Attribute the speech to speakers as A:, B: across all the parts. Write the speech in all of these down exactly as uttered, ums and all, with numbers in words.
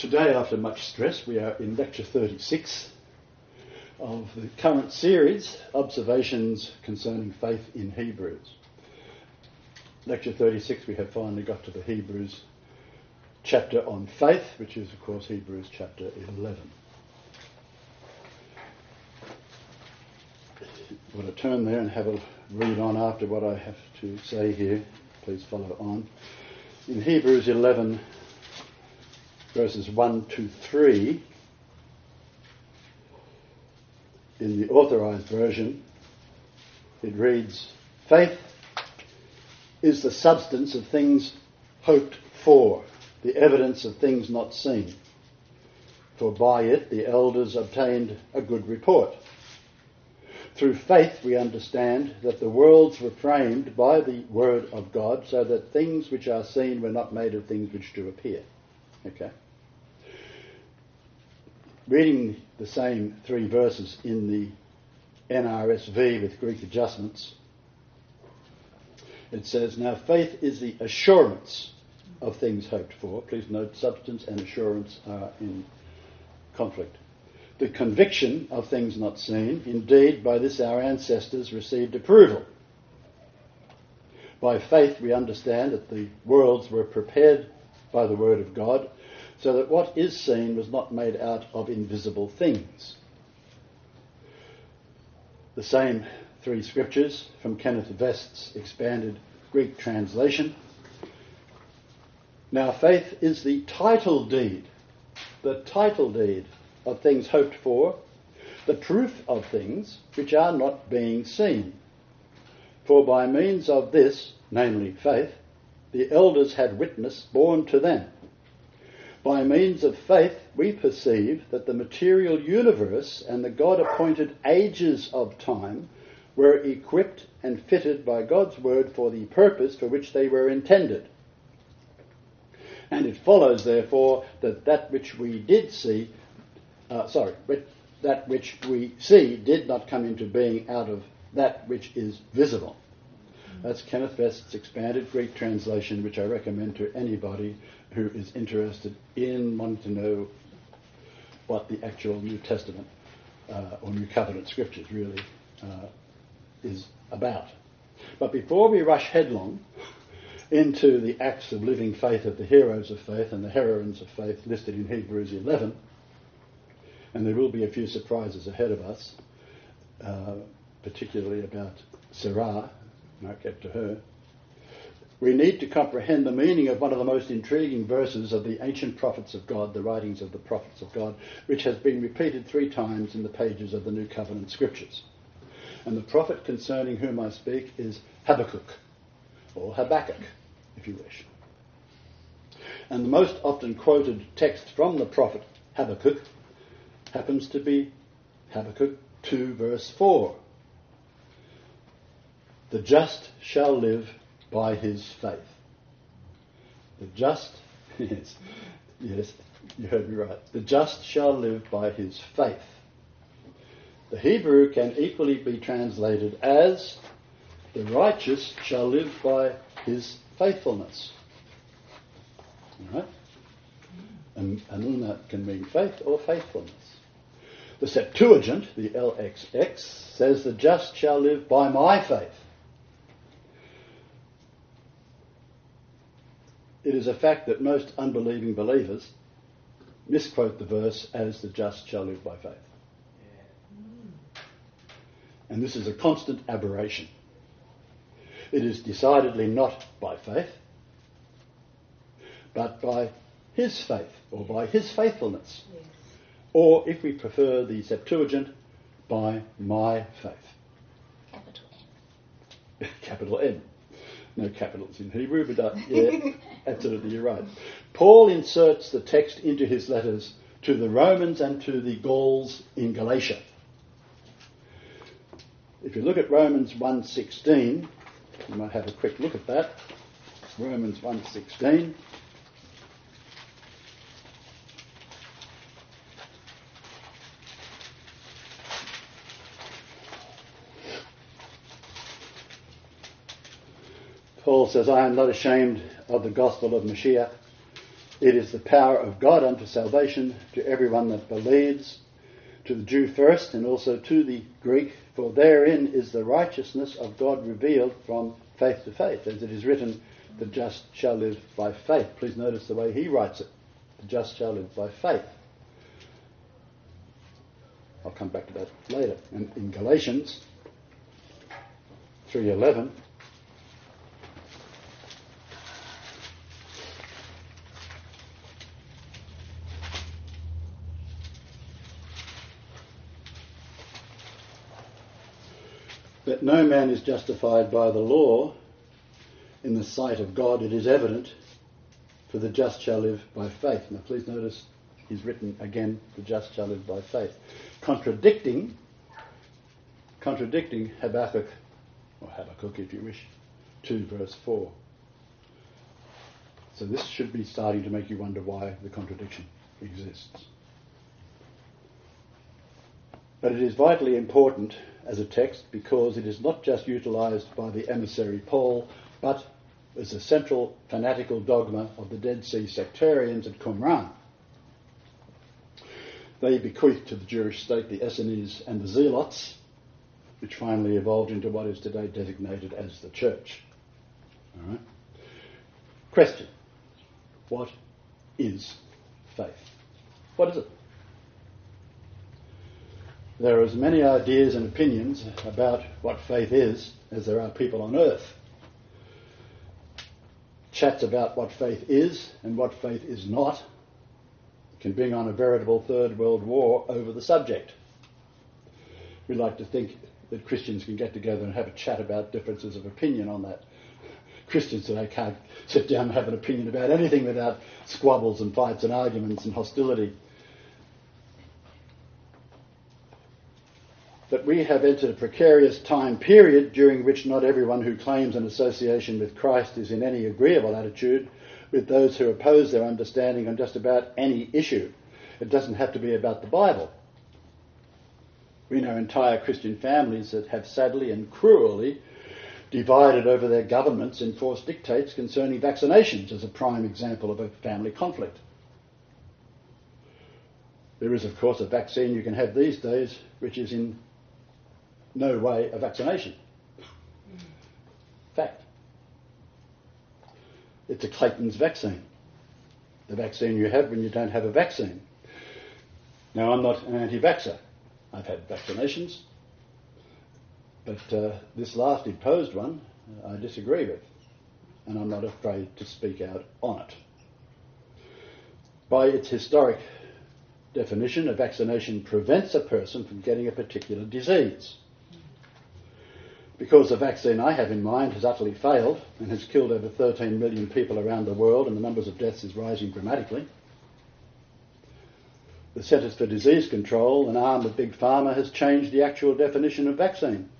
A: Today, after much stress, we are in lecture thirty-six of the current series, Observations Concerning Faith in Hebrews. Lecture thirty-six, we have finally got to the Hebrews chapter on faith, which is, of course, Hebrews chapter eleven. I want to turn there and have a read on after what I have to say here. Please follow on. In Hebrews eleven, verses one to three, in the authorized version, it reads, "Faith is the substance of things hoped for, the evidence of things not seen. For by it the elders obtained a good report. Through faith we understand that the worlds were framed by the word of God, so that things which are seen were not made of things which do appear." Okay. Reading the same three verses in the N R S V with Greek adjustments, it says, "Now faith is the assurance of things hoped for." Please note, substance and assurance are in conflict. "The conviction of things not seen. Indeed, by this our ancestors received approval. By faith we understand that the worlds were prepared by the word of God, so that what is seen was not made out of invisible things." The same three scriptures from Kenneth Vest's expanded Greek translation. "Now faith is the title deed, the title deed of things hoped for, the proof of things which are not being seen. For by means of this, namely faith, the elders had witness borne to them. By means of faith we perceive that the material universe and the God-appointed ages of time were equipped and fitted by God's word for the purpose for which they were intended. And it follows, therefore, that that which we did see, uh, sorry, that which we see did not come into being out of that which is visible." That's Kenneth Vest's expanded Greek translation, which I recommend to anybody who is interested in wanting to know what the actual New Testament uh, or New Covenant scriptures really uh, is about. But before we rush headlong into the acts of living faith of the heroes of faith and the heroines of faith listed in Hebrews eleven, and there will be a few surprises ahead of us, uh, particularly about Sarah, and I'll get to her, we need to comprehend the meaning of one of the most intriguing verses of the ancient prophets of God, the writings of the prophets of God, which has been repeated three times in the pages of the New Covenant scriptures. And the prophet concerning whom I speak is Habakkuk, or Habakkuk, if you wish. And the most often quoted text from the prophet Habakkuk happens to be Habakkuk two verse four. "The just shall live by his faith." The just, yes, yes, you heard me right. The just shall live by his faith. The Hebrew can equally be translated as the righteous shall live by his faithfulness. All right? And anuna can mean faith or faithfulness. The Septuagint, the L X X, says the just shall live by my faith. It is a fact that most unbelieving believers misquote the verse as the just shall live by faith. And this is a constant aberration. It is decidedly not by faith, but by his faith, or by his faithfulness. Yes. Or, if we prefer the Septuagint, by my faith.
B: Capital M.
A: Capital M. No capitals in Hebrew, but uh, yeah, absolutely, you're right. Paul inserts the text into his letters to the Romans and to the Gauls in Galatia. If you look at Romans one sixteen, you might have a quick look at that. Romans one sixteen. Paul says, "I am not ashamed of the gospel of Mashiach, It is the power of God unto salvation to everyone that believes, to the Jew first and also to the Greek, for therein is the righteousness of God revealed from faith to faith, as it is written, the just shall live by faith. Please notice the way he writes it. The just shall live by faith. I'll come back to that later. And in Galatians three eleven, that no man is justified by the law in the sight of God, it is evident, for the just shall live by faith. Now please notice he's written again, the just shall live by faith. Contradicting, contradicting Habakkuk, or Habakkuk if you wish, two verse four. So this should be starting to make you wonder why the contradiction exists. But it is vitally important as a text because it is not just utilised by the emissary Paul, but as a central fanatical dogma of the Dead Sea sectarians at Qumran. They bequeathed to the Jewish state the Essenes and the Zealots, which finally evolved into what is today designated as the Church. All right. Question. What is faith? What is it? There are as many ideas and opinions about what faith is as there are people on earth. Chats about what faith is and what faith is not can bring on a veritable third world war over the subject. We like to think that Christians can get together and have a chat about differences of opinion on that. Christians today can't sit down and have an opinion about anything without squabbles and fights and arguments and hostility. But we have entered a precarious time period during which not everyone who claims an association with Christ is in any agreeable attitude with those who oppose their understanding on just about any issue. It doesn't have to be about the Bible. We know entire Christian families that have sadly and cruelly divided over their government's enforced dictates concerning vaccinations as a prime example of a family conflict. There is, of course, a vaccine you can have these days which is in no way a vaccination. Fact. It's a Clayton's vaccine. The vaccine you have when you don't have a vaccine. Now, I'm not an anti-vaxxer. I've had vaccinations. But uh, this last imposed one, uh, I disagree with. And I'm not afraid to speak out on it. By its historic definition, a vaccination prevents a person from getting a particular disease. Because the vaccine I have in mind has utterly failed and has killed over thirteen million people around the world and the numbers of deaths is rising dramatically, the Centres for Disease Control, an arm of Big Pharma, has changed the actual definition of vaccine.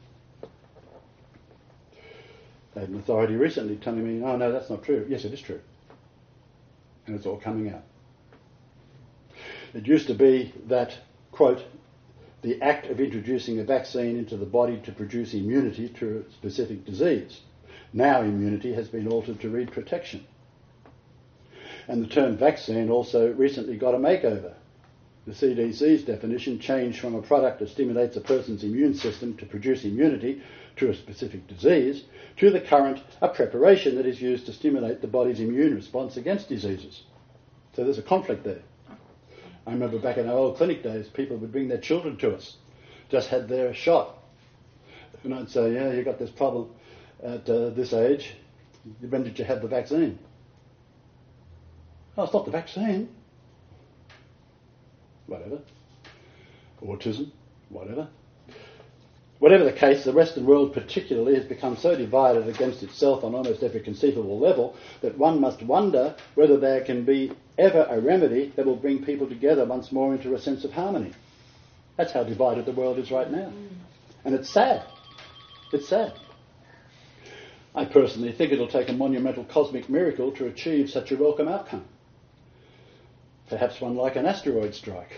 A: I had an authority recently telling me, oh no, that's not true. Yes, it is true. And it's all coming out. It used to be that, quote, the act of introducing a vaccine into the body to produce immunity to a specific disease. Now immunity has been altered to read protection. And the term vaccine also recently got a makeover. The C D C's definition changed from a product that stimulates a person's immune system to produce immunity to a specific disease to the current, a preparation that is used to stimulate the body's immune response against diseases. So there's a conflict there. I remember back in our old clinic days, people would bring their children to us, just had their shot. And I'd say, yeah, you got this problem at uh, this age. When did you have the vaccine? Oh, it's not the vaccine. Whatever. Autism, whatever. Whatever the case, the Western world particularly has become so divided against itself on almost every conceivable level that one must wonder whether there can be ever a remedy that will bring people together once more into a sense of harmony. That's how divided the world is right now. And it's sad. It's sad. I personally think it'll take a monumental cosmic miracle to achieve such a welcome outcome. Perhaps one like an asteroid strike.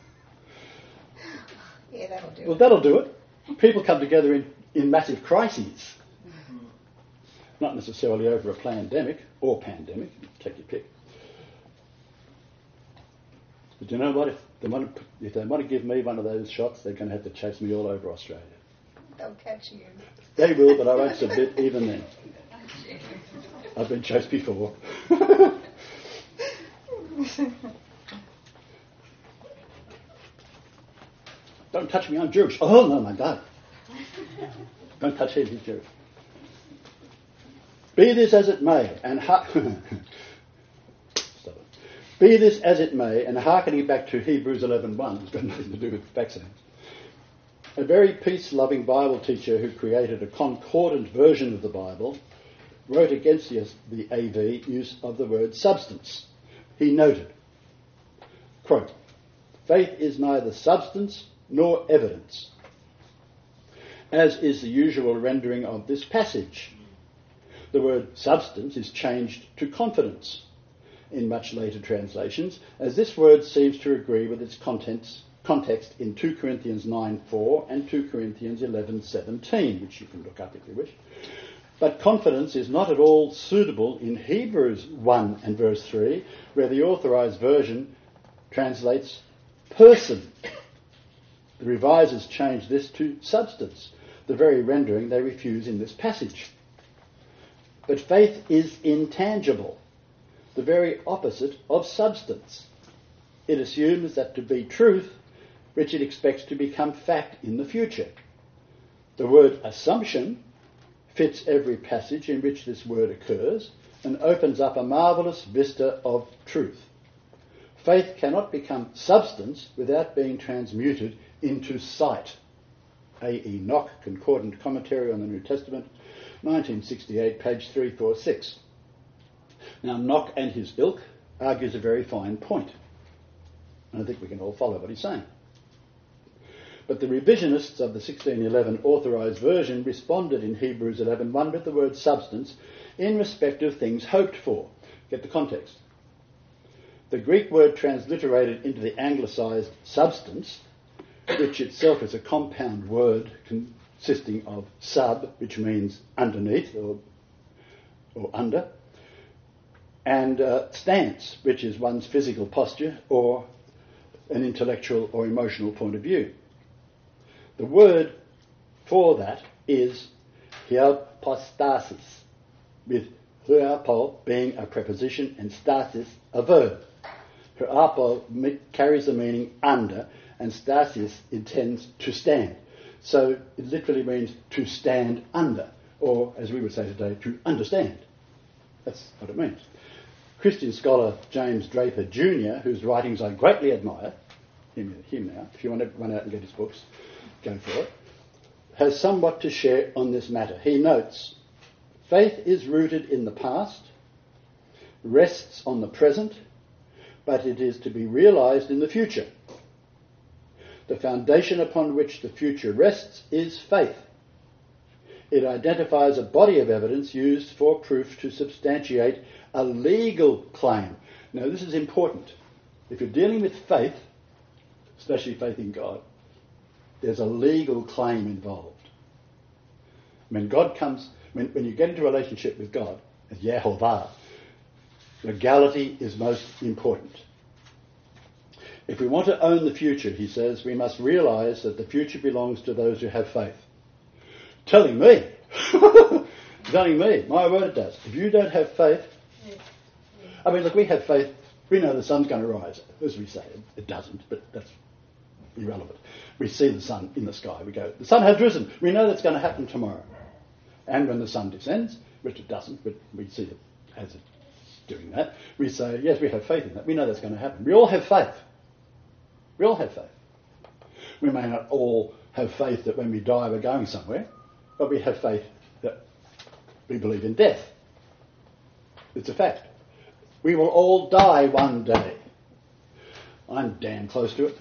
B: Yeah, that'll do
A: well,
B: it.
A: that'll do it. People come together in, in massive crises. Mm-hmm. Not necessarily over a pandemic or pandemic, take your pick. But you know what? If they want to, if they want to give me one of those shots, they're going to have to chase me all over Australia.
B: They'll catch you.
A: They will, but I won't submit even then. I've been chased before. Don't touch me, I'm Jewish. Oh, no, my God. Don't touch him, he's Jewish. Be this as it may, and ha- Stop it. Be this as it may, and hearkening back to Hebrews eleven one, it's got nothing to do with vaccines. A very peace-loving Bible teacher who created a concordant version of the Bible wrote against the, the A V use of the word substance. He noted, quote, faith is neither substance nor evidence, as is the usual rendering of this passage. The word substance is changed to confidence in much later translations, as this word seems to agree with its contents, context in two Corinthians nine four and two Corinthians eleven seventeen, which you can look up if you wish. But confidence is not at all suitable in Hebrews one and verse three, where the Authorised Version translates person. The Revisers change this to substance, the very rendering they refuse in this passage. But faith is intangible, the very opposite of substance. It assumes that to be truth, which it expects to become fact in the future. The word assumption fits every passage in which this word occurs and opens up a marvellous vista of truth. Faith cannot become substance without being transmuted into sight. A E Nock, Concordant Commentary on the New Testament, nineteen sixty-eight, page three forty-six. Now, Nock and his ilk argues a very fine point, and I think we can all follow what he's saying. But the revisionists of the sixteen eleven Authorised Version responded in Hebrews eleven one with the word substance in respect of things hoped for. Get the context. The Greek word transliterated into the anglicised substance, which itself is a compound word consisting of sub, which means underneath or, or under, and uh, stance, which is one's physical posture or an intellectual or emotional point of view. The word for that is hypostasis, with hypo being a preposition and stasis a verb. Hypo carries the meaning under, and stasis intends to stand. So it literally means to stand under, or as we would say today, to understand. That's what it means. Christian scholar James Draper Junior, whose writings I greatly admire, him, him now, if you want to run out and get his books, go for it, has somewhat to share on this matter. He notes, faith is rooted in the past, rests on the present, but it is to be realised in the future. The foundation upon which the future rests is faith. It identifies a body of evidence used for proof to substantiate a legal claim. Now, this is important. If you're dealing with faith, especially faith in God, there's a legal claim involved. When God comes, when, when you get into a relationship with God, as Yehovah, legality is most important. If we want to own the future, he says, we must realise that the future belongs to those who have faith. Telling me, telling me, my word it does. If you don't have faith, I mean, look, we have faith, we know the sun's going to rise, as we say. It doesn't, but that's irrelevant. We see the sun in the sky, we go, the sun has risen, we know that's going to happen tomorrow. And when the sun descends, which it doesn't, but we see it as it's doing that, we say, yes, we have faith in that, we know that's going to happen. We all have faith. We all have faith. We may not all have faith that when we die we're going somewhere, but we have faith that we believe in death. It's a fact. We will all die one day. I'm damn close to it.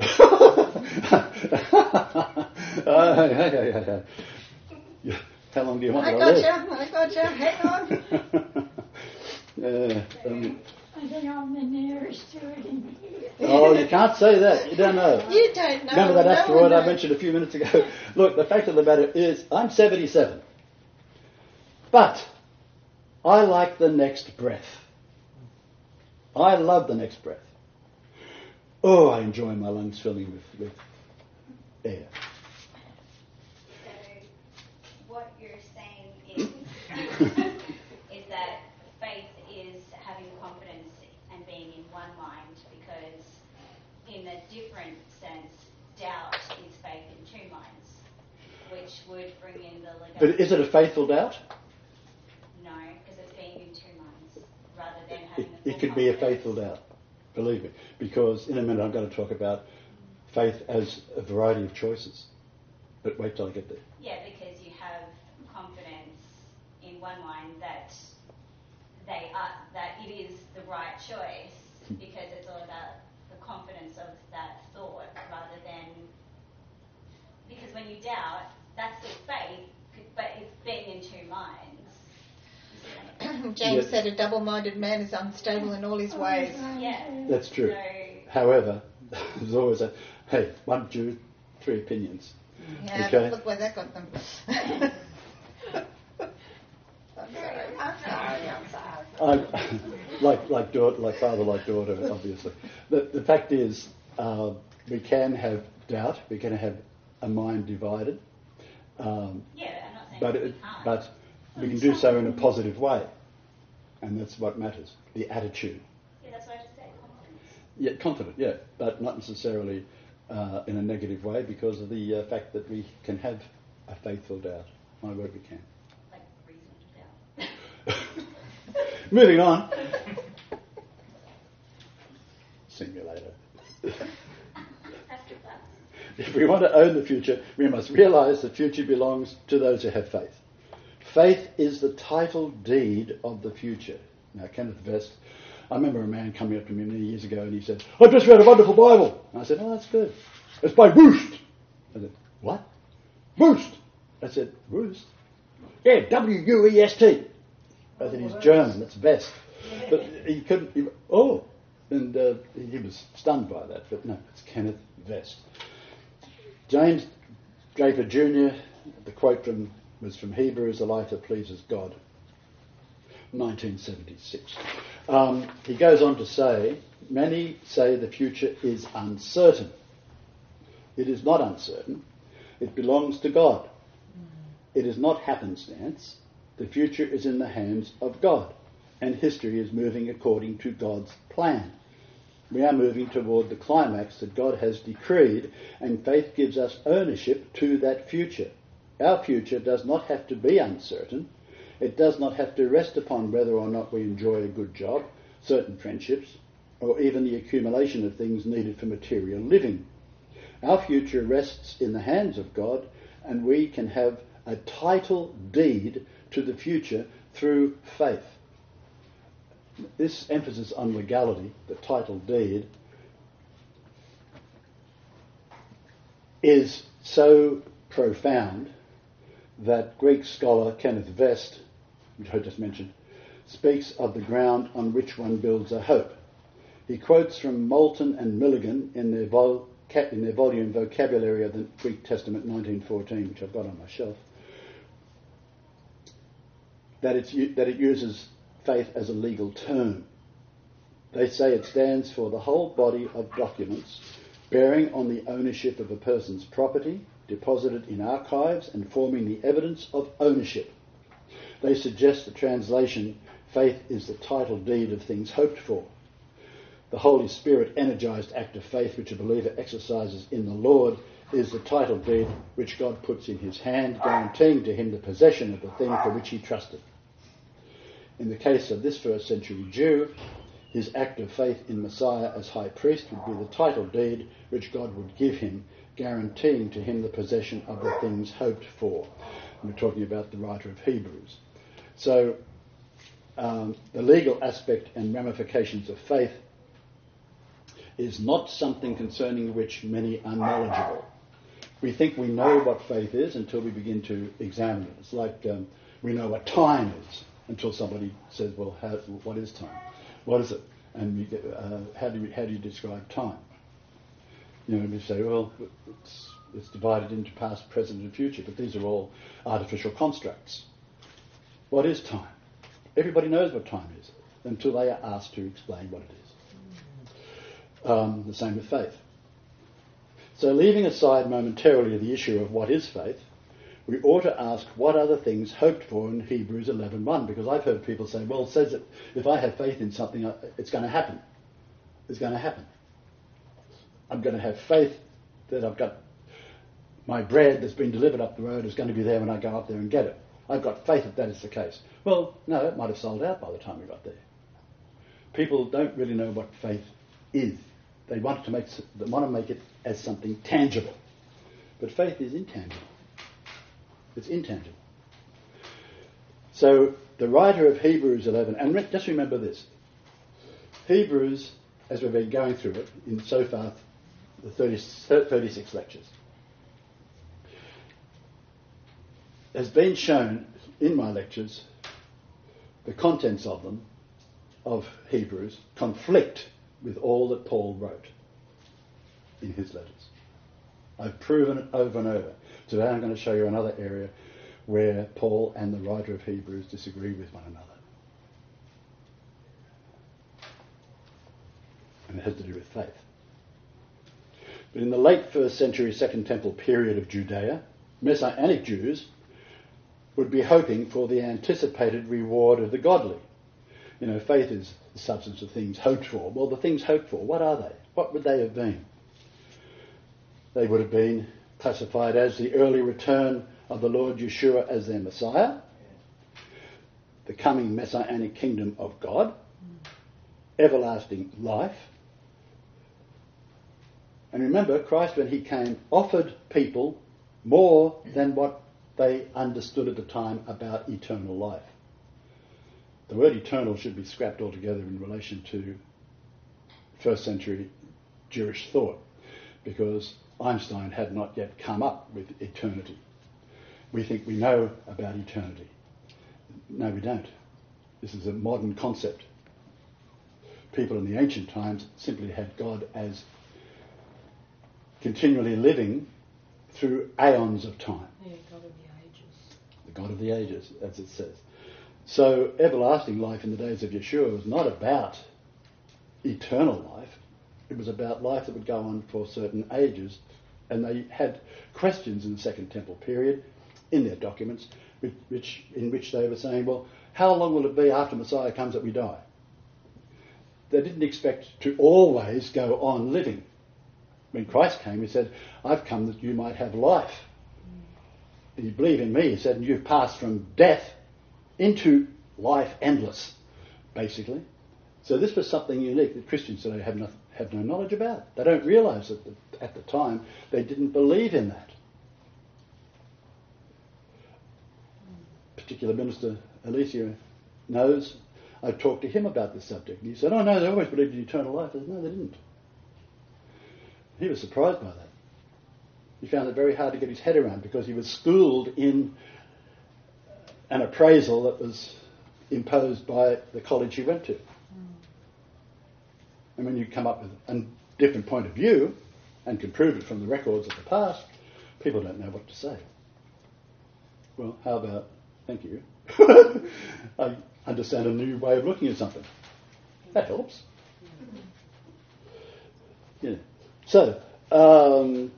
A: uh, hey, hey, hey, hey. How long do you want
B: I
A: to
B: got
A: live?
B: you, I got you, hang on.
A: uh, um,
C: I think I'm the nearest to it in here.
A: Oh, you can't say that. You don't know.
B: You don't know.
A: Remember that
B: no
A: asteroid
B: one
A: I
B: knows.
A: mentioned a few minutes ago? Look, the fact of the matter is, I'm seventy-seven. But I like the next breath. I love the next breath. oh, I enjoy my lungs filling with, with air.
D: So what you're saying is, is that faith is having confidence and being in one mind, because in a different sense, doubt is faith in two minds, which would bring in the legality.
A: But is it a faithful doubt?
D: No, because it's being in two minds rather than having
A: It,
D: the
A: it
D: full
A: could be a
D: confidence.
A: faithful doubt, believe me, because in a minute I'm going to talk about faith as a variety of choices. But wait till I get there.
D: Yeah, because you have confidence in one mind that they are that it is the right choice, because it's all about the confidence of that thought rather than, because when you doubt, that's still faith, but it's being in two minds.
B: James
A: Yeah.
B: said a double-minded man is unstable in all his ways.
D: Yeah.
A: That's true.
D: So,
A: However, there's always a, hey, one Jew, three opinions.
B: Yeah,
A: Okay.
B: look where that got them. I'm sorry.
C: I'm sorry, I'm sorry.
A: I, like like daughter, like father, like daughter, obviously. The, the fact is, uh, we can have doubt, we can have a mind divided, um,
D: yeah, I'm not saying
A: but
D: we
A: it,
D: can't.
A: but we can do so in a positive way, and that's what matters, the attitude.
D: yeah, that's what I just said, confidence.
A: Yeah, confident, yeah, but not necessarily uh, in a negative way, because of the uh, fact that we can have a faithful doubt. My word, we can.
D: Like reason to doubt.
A: Moving on. Simulator.
D: After that.
A: If we want to own the future, we must realise the future belongs to those who have faith. Faith is the title deed of the future. Now, Kenneth Vest, I remember a man coming up to me many years ago and he said, "I just read a wonderful Bible." And I said, "Oh, that's good. It's by Woost." I said, "What? Woost?" I said, "Woost?" "Yeah, W U E S T. I said, "He's German, that's Vest." But he couldn't, he, oh, and uh, he was stunned by that, but no, it's Kenneth Vest. James Draper Junior, the quote from was from Hebrews, "A life that pleases God," nineteen seventy-six. Um, he goes on to say, many say the future is uncertain. It is not uncertain. It belongs to God. It is not happenstance. The future is in the hands of God, and history is moving according to God's plan. We are moving toward the climax that God has decreed, and faith gives us ownership to that future. Our future does not have to be uncertain. It does not have to rest upon whether or not we enjoy a good job, certain friendships, or even the accumulation of things needed for material living. Our future rests in the hands of God, and we can have a title deed to the future through faith. This emphasis on legality, the title deed, is so profound that Greek scholar Kenneth Vest, which I just mentioned, speaks of the ground on which one builds a hope. He quotes from Moulton and Milligan in their, vol- in their volume Vocabulary of the Greek Testament nineteen fourteen, which I've got on my shelf, that, it's, that it uses faith as a legal term. They say it stands for the whole body of documents bearing on the ownership of a person's property, deposited in archives and forming the evidence of ownership. They suggest the translation, faith is the title deed of things hoped for. The Holy Spirit energised act of faith which a believer exercises in the Lord is the title deed which God puts in his hand, guaranteeing to him the possession of the thing for which he trusted. In the case of this first century Jew, his act of faith in Messiah as high priest would be the title deed which God would give him, guaranteeing to him the possession of the things hoped for. And we're talking about the writer of Hebrews. So um, the legal aspect and ramifications of faith is not something concerning which many are knowledgeable. We think we know what faith is until we begin to examine it. It's like um, we know what time is until somebody says, well, how, what is time? What is it? And we get, uh, how do you, how do you describe time? You know, we say, well, it's, it's divided into past, present and future, but these are all artificial constructs. What is time? Everybody knows what time is until they are asked to explain what it is. Um, the same with faith. So leaving aside momentarily the issue of what is faith, we ought to ask what are the things hoped for in Hebrews eleven one, because I've heard people say, well, it says that if I have faith in something, it's going to happen. It's going to happen. I'm going to have faith that I've got my bread that's been delivered up the road is going to be there when I go up there and get it. I've got faith that that is the case. Well, no, it might have sold out by the time we got there. People don't really know what faith is. They want to make they want to make it as something tangible. But faith is intangible. It's intangible. So the writer of Hebrews eleven, and re- just remember this, Hebrews, as we've been going through it in so far the thirty, thirty-six lectures, has been shown in my lectures, the contents of them, of Hebrews, conflict with all that Paul wrote in his letters. I've proven it over and over. Today I'm going to show you another area where Paul and the writer of Hebrews disagree with one another. And it has to do with faith. But in the late first century Second Temple period of Judea, Messianic Jews would be hoping for the anticipated reward of the godly. You know, faith is the substance of things hoped for. Well, the things hoped for, what are they? What would they have been? They would have been classified as the early return of the Lord Yeshua as their Messiah, the coming Messianic kingdom of God, everlasting life. And remember, Christ, when he came, offered people more than what they understood at the time about eternal life. The word eternal should be scrapped altogether in relation to first century Jewish thought, because Einstein had not yet come up with eternity. We think we know about eternity. No, we don't. This is a modern concept. People in the ancient times simply had God as continually living through aeons of time.
C: Yeah, God of the ages.
A: The God of the ages, as it says. So everlasting life in the days of Yeshua was not about eternal life. It was about life that would go on for certain ages. And they had questions in the Second Temple period in their documents which, which, in which they were saying, well, how long will it be after Messiah comes that we die? They didn't expect to always go on living. When Christ came, he said, I've come that you might have life. And you believe in me, he said, and you've passed from death into life endless, basically. So this was something unique that Christians today have no, have no knowledge about. They don't realise that at the time they didn't believe in that. Particular minister, Alicia, knows. I talked to him about this subject. And he said, oh no, they always believed in eternal life. I said, no, they didn't. He was surprised by that. He found it very hard to get his head around because he was schooled in an appraisal that was imposed by the college he went to. Mm. And when you come up with a different point of view and can prove it from the records of the past, people don't know what to say. Well, how about, thank you, I understand a new way of looking at something. That helps. Yeah. So, um,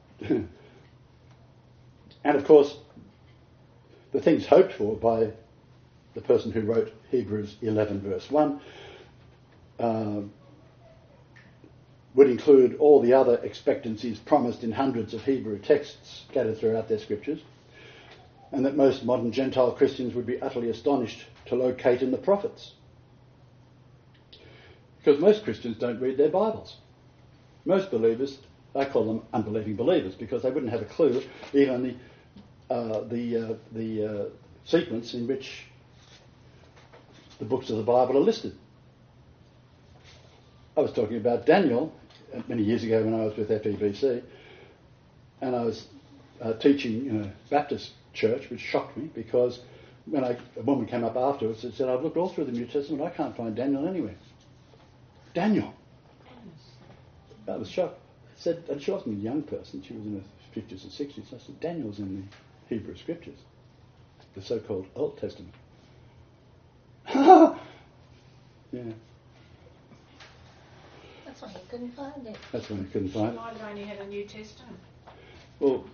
A: and of course, the things hoped for by the person who wrote Hebrews eleven verse one um, would include all the other expectancies promised in hundreds of Hebrew texts scattered throughout their scriptures, and that most modern Gentile Christians would be utterly astonished to locate in the prophets. Because most Christians don't read their Bibles. Most believers, I call them unbelieving believers, because they wouldn't have a clue even the uh, the uh, the uh, sequence in which the books of the Bible are listed. I was talking about Daniel many years ago when I was with F E B C, and I was uh, teaching in a Baptist church, which shocked me because when I, a woman came up afterwards and said, I've looked all through the New Testament, I can't find Daniel anywhere. Daniel! I was shocked. I said, and she wasn't a young person, she was in her fifties or sixties. I said, Daniel's in the Hebrew Scriptures, the so-called Old Testament. Yeah.
B: That's why he couldn't couldn't find it.
A: That's when he couldn't find it.
C: Might have only had a New Testament.
A: Well,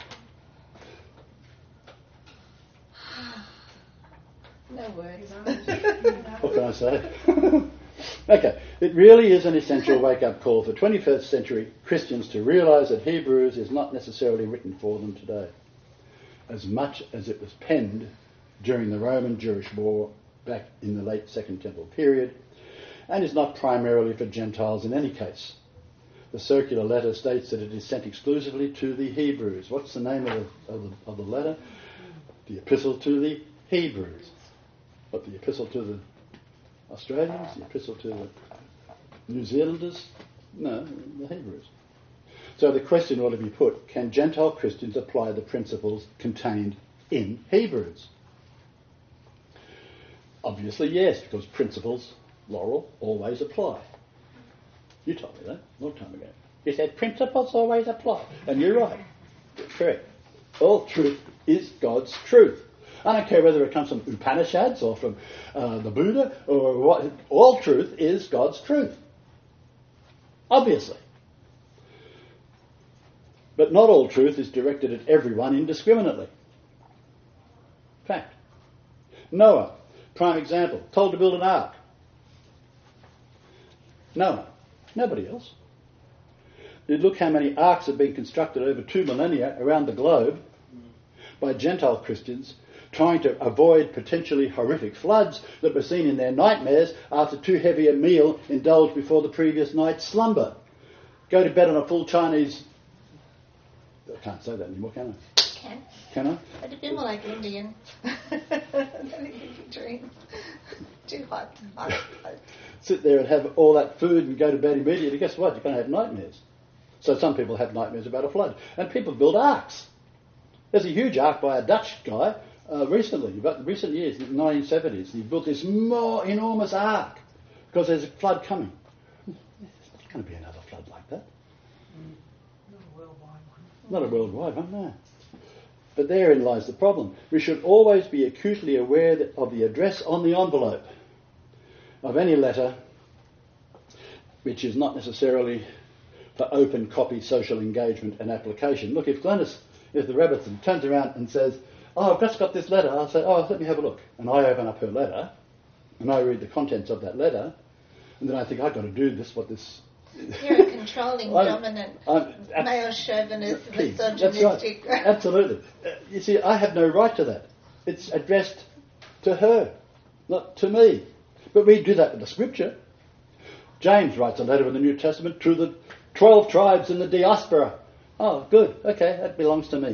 B: No words.
A: what can I say? Okay, it really is an essential wake-up call for twenty-first century Christians to realise that Hebrews is not necessarily written for them today, as much as it was penned during the Roman-Jewish War back in the late Second Temple period, and is not primarily for Gentiles in any case. The circular letter states that it is sent exclusively to the Hebrews. What's the name of the, of the, of the letter? The Epistle to the Hebrews. But the Epistle to the Australians, the Epistle to the New Zealanders? No, the Hebrews. So the question ought to be put, can Gentile Christians apply the principles contained in Hebrews? Obviously yes, because principles, Laurel, always apply. You told me that a long time ago. You said principles always apply. And you're right. Correct. All truth is God's truth. I don't care whether it comes from Upanishads or from uh, the Buddha or what. All truth is God's truth. Obviously. But not all truth is directed at everyone indiscriminately. Fact. Noah, prime example, told to build an ark. Noah. Nobody else. You look how many arks have been constructed over two millennia around the globe by Gentile Christians trying to avoid potentially horrific floods that were seen in their nightmares after too heavy a meal indulged before the previous night's slumber. Go to bed on a full Chinese... I can't say that anymore, can I?
B: Can.
A: Can I?
B: But it'd be more like Indian. Dream. Too hot. hot, hot.
A: Sit there and have all that food and go to bed immediately. Guess what? You're going to have nightmares. So some people have nightmares about a flood. And people build arks. There's a huge ark by a Dutch guy uh, recently, about recent years, in the nineteen seventies. He built this more enormous ark because there's a flood coming. There's not going to be another flood like that.
C: Not a worldwide one.
A: Not a worldwide one, no. But therein lies the problem. We should always be acutely aware that of the address on the envelope of any letter which is not necessarily for open copy social engagement and application. Look, if Glenys, if the Robertson turns around and says, oh, I've just got this letter, I'll say, oh, let me have a look. And I open up her letter, and I read the contents of that letter, and then I think, I've got to do this, what this...
B: You're a controlling, I'm, dominant,
A: I'm, I'm,
B: male chauvinist,
A: key.
B: misogynistic...
A: That's right. Absolutely. Uh, you see, I have no right to that. It's addressed to her, not to me. But we do that with the scripture. James writes a letter in the New Testament to the twelve tribes in the diaspora. Oh, good. Okay, that belongs to me.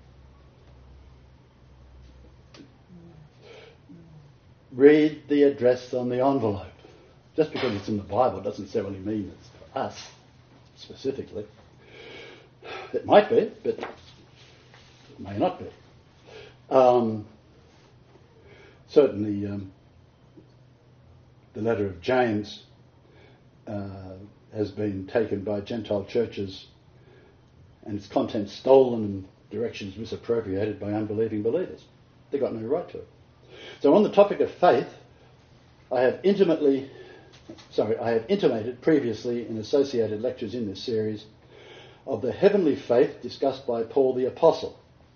A: Read the address on the envelope. Just because it's in the Bible doesn't necessarily mean it's for us, specifically. It might be, but it may not be. Um, certainly... Um, The letter of James uh, has been taken by Gentile churches and its contents stolen and directions misappropriated by unbelieving believers. They've got no right to it. So on the topic of faith, I have intimately, sorry, I have intimated previously in associated lectures in this series of the heavenly faith discussed by Paul the Apostle.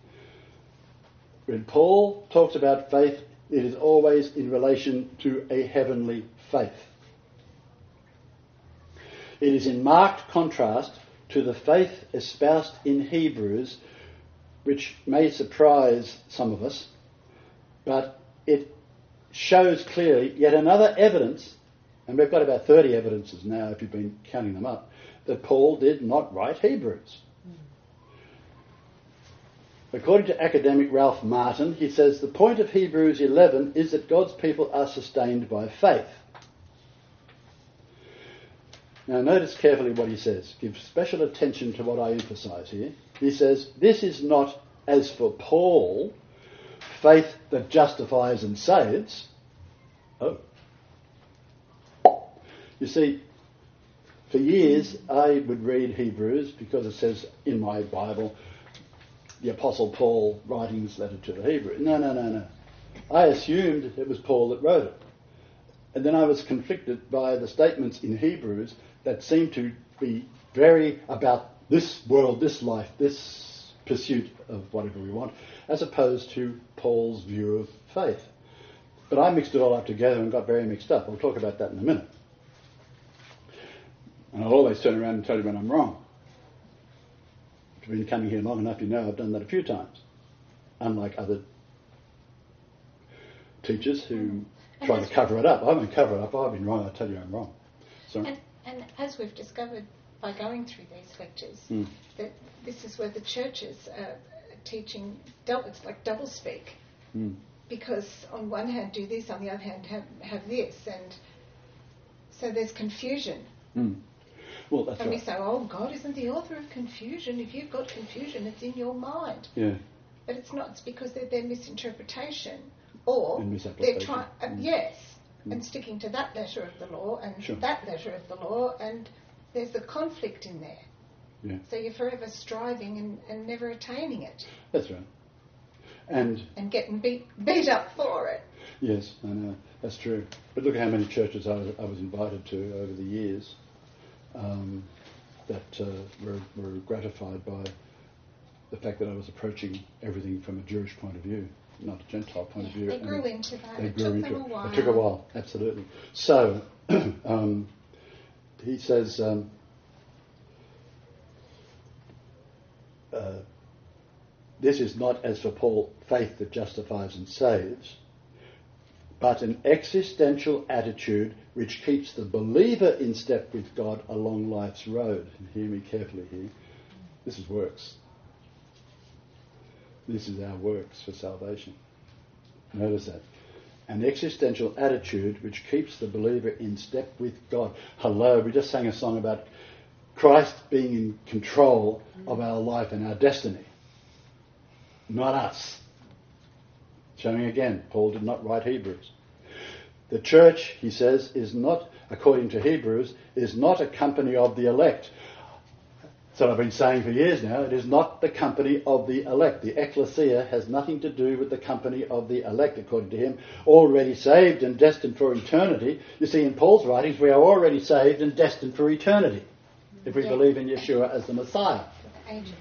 A: When Paul talks about faith, it is always in relation to a heavenly faith. It is in marked contrast to the faith espoused in Hebrews, which may surprise some of us, but it shows clearly yet another evidence, and we've got about thirty evidences now if you've been counting them up, that Paul did not write Hebrews. According to academic Ralph Martin, he says the point of Hebrews eleven is that God's people are sustained by faith. Now notice carefully what he says. Give special attention to what I emphasise here. He says, this is not, as for Paul, faith that justifies and saves. Oh. You see, for years I would read Hebrews because it says in my Bible, the Apostle Paul writing this letter to the Hebrews. No, no, no, no. I assumed it was Paul that wrote it. and then I was conflicted by the statements in Hebrews that seem to be very about this world, this life, this pursuit of whatever we want, as opposed to Paul's view of faith. But I mixed it all up together and got very mixed up. I'll talk about that in a minute. And I'll always turn around and tell you when I'm wrong. If you've been coming here long enough, you know I've done that a few times. Unlike other teachers who
B: And
A: try to
B: as-
A: cover it up. I won't cover it up. I've been wrong. I tell you I'm wrong. So,
B: And, and as we've discovered by going through these lectures,
A: Mm.
B: that this is where the churches are teaching, double, it's like double speak.
A: mm,
B: Because on one hand do this, on the other hand have, have this. And so there's confusion.
A: mm. Well, that's
B: And we
A: right.
B: say, oh, God isn't the author of confusion. If you've got confusion, it's in your mind.
A: Yeah.
B: But it's not. It's because they're their misinterpretation. Or
A: And
B: they're
A: misapplication.
B: trying, uh,
A: Mm.
B: yes,
A: Mm.
B: and sticking to that letter of the law and
A: Sure.
B: that letter of the law, and there's a conflict in there.
A: Yeah.
B: So you're forever striving and, and never attaining it,
A: That's right. And
B: and getting beat beat up for it.
A: yes, I know, that's true. But look at how many churches I was, I was invited to over the years um, that uh, were, were gratified by the fact that I was approaching everything from a Jewish point of view, not a Gentile point of view.
B: They
A: And
B: grew
A: it-
B: into that.
A: They
B: It
A: grew
B: took
A: into
B: them a
A: it.
B: while.
A: It took a while, absolutely. So, um, he says, um, uh, this is not, as for Paul, faith that justifies and saves, but an existential attitude which keeps the believer in step with God along life's road. And hear me carefully here. This is works. This is our works for salvation. Notice that. An existential attitude which keeps the believer in step with God. Hello, we just sang a song about Christ being in control of our life and our destiny. Not us. Showing again, Paul did not write Hebrews. The church, he says, is not, according to Hebrews, is not a company of the elect. That's what I've been saying for years now. It is not the company of the elect. The ecclesia has nothing to do with the company of the elect, according to him, already saved and destined for eternity. You see, in Paul's writings, we are already saved and destined for eternity, if we
B: Yeah.
A: believe in Yeshua as the Messiah.
B: Ages.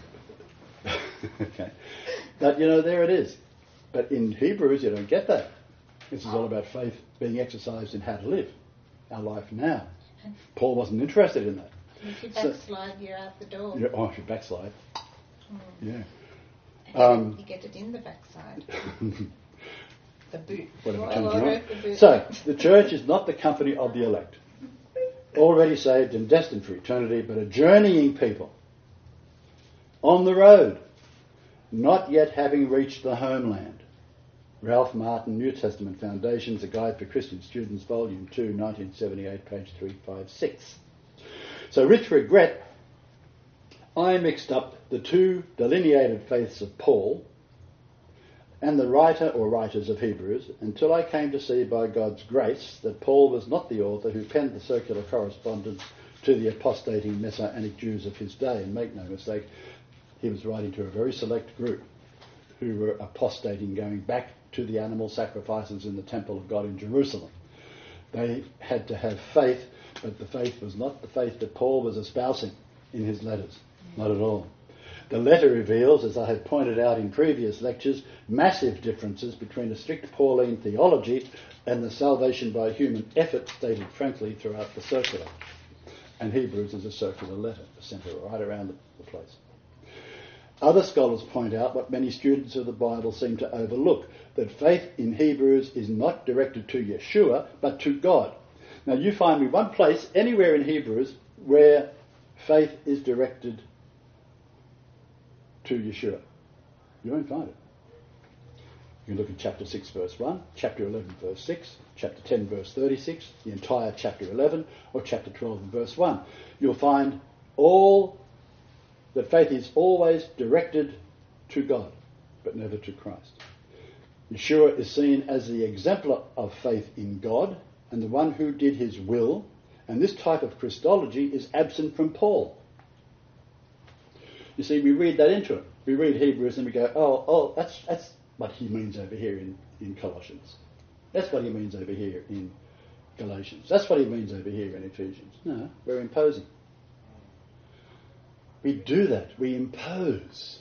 A: Okay. But, you know, there it is. But in Hebrews, you don't get that. This is all about faith being exercised in how to live our life now. Paul wasn't interested in that.
B: If you
A: So-
B: backslide, you're out the door.
A: Yeah, oh, if you backslide.
B: Mm.
A: Yeah.
B: And
A: Um,
B: you get it in the backside. The boot.
A: Whatever
B: Royal
A: turns you
B: order
A: on.
B: of the boot.
A: So, the church is not the company of the elect, already saved and destined for eternity, but a journeying people on the road, not yet having reached the homeland. Ralph Martin, New Testament Foundations, A Guide for Christian Students, Volume two, nineteen seventy-eight, page three fifty-six. So, with regret, I mixed up the two delineated faiths of Paul and the writer or writers of Hebrews until I came to see by God's grace that Paul was not the author who penned the circular correspondence to the apostating Messianic Jews of his day. And make no mistake, he was writing to a very select group who were apostating, going back to the animal sacrifices in the temple of God in Jerusalem. They had to have faith, but the faith was not the faith that Paul was espousing in his letters. Not at all. The letter reveals, as I have pointed out in previous lectures, massive differences between a strict Pauline theology and the salvation by human effort stated frankly throughout the circular. And Hebrews is a circular letter, centred right around the place. Other scholars point out what many students of the Bible seem to overlook, that faith in Hebrews is not directed to Yeshua, but to God. Now you find me one place anywhere in Hebrews where faith is directed to Yeshua. You won't find it. You can look at chapter six verse one, chapter eleven verse six, chapter ten verse thirty-six, the entire chapter eleven, or chapter twelve and verse one. You'll find all that faith is always directed to God, but never to Christ. Yeshua is seen as the exemplar of faith in God and the one who did his will, and this type of Christology is absent from Paul. You see, we read that into it. We read Hebrews and we go, oh, oh, that's that's what he means over here in, in Colossians. That's what he means over here in Galatians. That's what he means over here in Ephesians. No, we're imposing. We do that. We impose.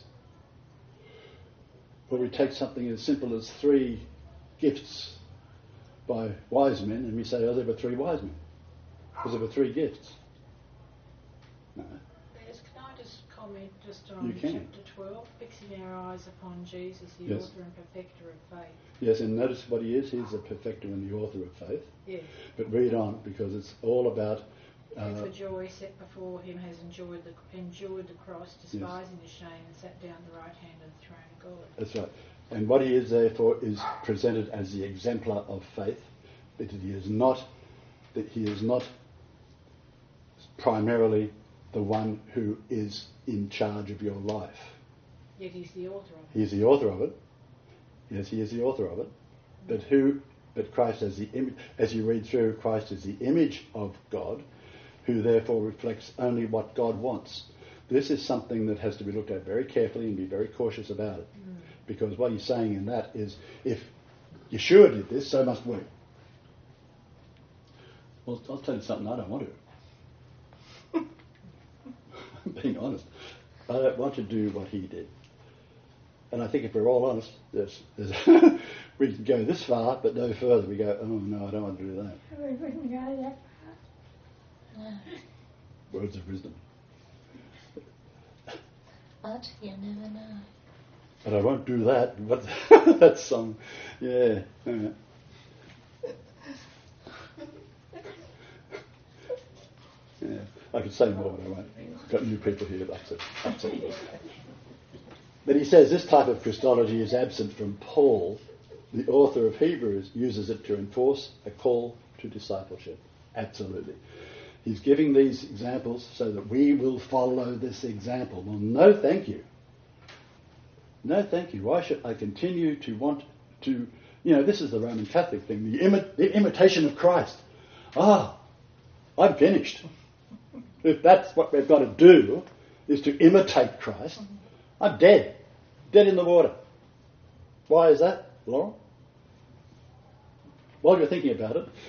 A: Or we take something as simple as three gifts by wise men and we say, oh, there were three wise men. Because there were three gifts. No.
C: Yes, can I just comment just
A: You
C: on
A: can.
C: chapter twelve, fixing our eyes upon Jesus, the
A: Yes.
C: author and perfecter of faith.
A: Yes, and notice what he is. He's the perfecter and the author of faith.
C: Yes.
A: But read on, because it's all about...
C: Who
A: Uh,
C: for joy set before him has enjoyed the endured the cross, despising the shame, and sat down at the right hand of the throne of God.
A: that's right. And what he is there for is presented as the exemplar of faith. That he is not, that he is not primarily the one who is in charge of your life.
C: Yet he's the author of it.
A: He is the author of it. Yes, he is the author of it. But who? But Christ as the image. As you read through, Christ is the image of God, who therefore reflects only what God wants. This is something that has to be looked at very carefully and be very cautious about it. Mm. Because what he's saying in that is, if Yeshua did this, so must we. Well, I'll tell you something, I don't want to. I'm being honest. I don't want to do what he did. And I think if we're all honest, there's, there's we can go this far, but no further. We go, oh no, I don't want to do that.
E: We wouldn't go that far. No.
A: Words of wisdom.
E: But you never know.
A: But I won't do that. But that's some, yeah. yeah. Yeah, I could say more, but I won't. I've got new people here. That's it. That's it. But he says this type of Christology is absent from Paul. The author of Hebrews uses it to enforce a call to discipleship. Absolutely. He's giving these examples so that we will follow this example. Well, no thank you. No thank you. Why should I continue to want to, you know, this is the Roman Catholic thing, the, imi- the imitation of Christ. Ah, I'm finished. If that's what we've got to do, is to imitate Christ, I'm dead. Dead in the water. Why is that, Laurel? While you're thinking about it,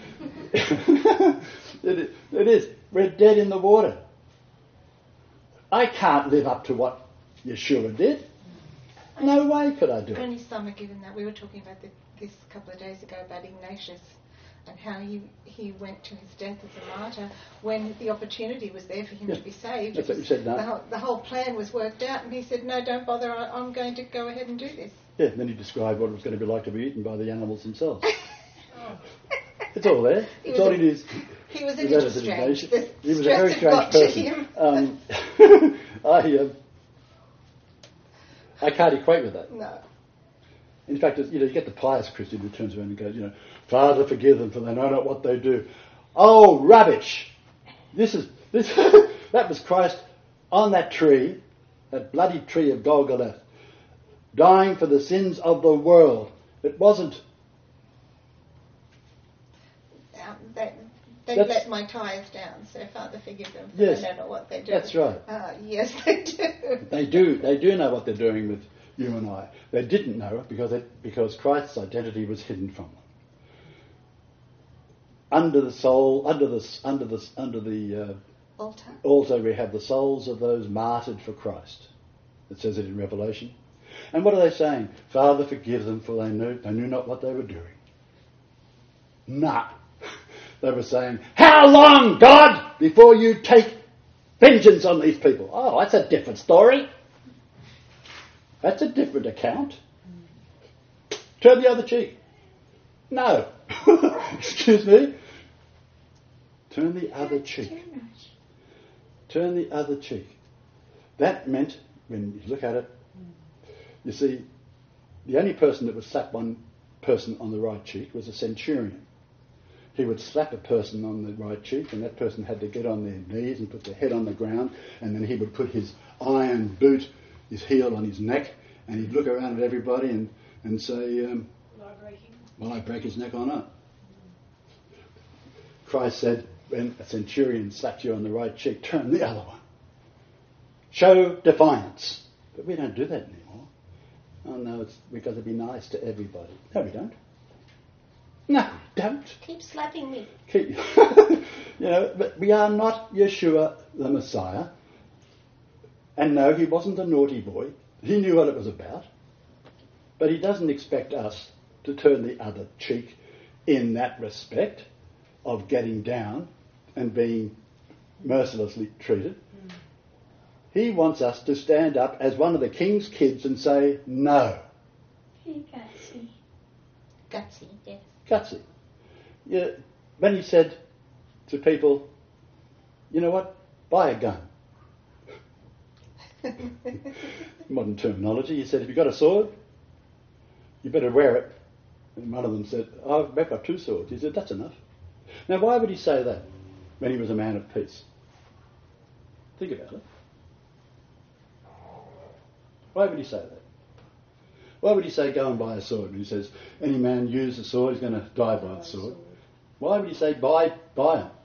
A: it, it is. We're dead in the water. I can't live up to what Yeshua did. No way could I do it.
B: Only some are given that. We were talking about the, this a couple of days ago about Ignatius and how he, he went to his death as a martyr when the opportunity was there for him
A: Yeah,
B: to be saved.
A: that's what you said, no.
B: The whole, the whole plan was worked out, and he said, no, don't bother, I, I'm going to go ahead and do this.
A: Yeah, and then he described what it was going to be like to be eaten by the animals themselves. It's all there.
B: He
A: It's
B: was
A: all
B: a-
A: it is.
B: He was a
A: Is
B: little
A: that as an
B: strange.
A: Ignatius?
B: The
A: He was a
B: stress
A: very
B: had
A: strange
B: got to
A: person.
B: him.
A: Um, I, um, I can't equate with that.
B: No.
A: In fact, you know, you get the pious Christian who turns around and goes, you know, Father, forgive them, for they know not what they do. Oh, rubbish! This is this. That was Christ on that tree, that bloody tree of Golgotha, dying for the sins of the world. It wasn't.
B: Um, they they
A: That's-
B: let my tithes down, so Father, forgive them, for
A: Yes,
B: they don't know what they do.
A: that's right.
B: Uh, yes, they do.
A: They do. They do know what they're doing with you and I. They didn't know because it, because Christ's identity was hidden from them. Under the soul, under the under the under the uh,
B: Altar.
A: altar, we have the souls of those martyred for Christ. It says it in Revelation. And what are they saying? Father, forgive them, for they knew they knew not what they were doing. Nah. They were saying, how long, God, before you take vengeance on these people? Oh, that's a different story. That's a different account. Turn the other cheek. No. Excuse me. Turn the other cheek.
E: Too much.
A: Turn the other cheek. That meant, when you look at it, you see, the only person that would slap one person on the right cheek was a centurion. He would slap a person on the right cheek, and that person had to get on their knees and put their head on the ground, and then he would put his iron boot, his heel on his neck, and he'd look around at everybody and, and say, um,
C: Will I break him?
A: will I break his neck or not? Christ said, when a centurion slapped you on the right cheek, turn the other one. Show defiance. But we don't do that anymore. Oh no, it's, we've got to be nice to everybody. No, we don't. No, don't.
E: Keep slapping me.
A: Keep, you know, but we are not Yeshua the Messiah. And no, he wasn't a naughty boy. He knew what it was about. But he doesn't expect us to turn the other cheek in that respect of getting down and being mercilessly treated. Mm. He wants us to stand up as one of the king's kids and say, no.
E: Gutsy. Gutsy, yes.
A: Gutsy. Yeah, when he said to people, you know what, buy a gun. Modern terminology, he said, if you've got a sword, you better wear it. And one of them said, oh, I've got two swords. He said, that's enough. Now, why would he say that when he was a man of peace? Think about it. Why would he say that? Why would he say, go and buy a sword? And he says, any man use a sword, he's going to die by the sword. Why would he say, buy, buy it?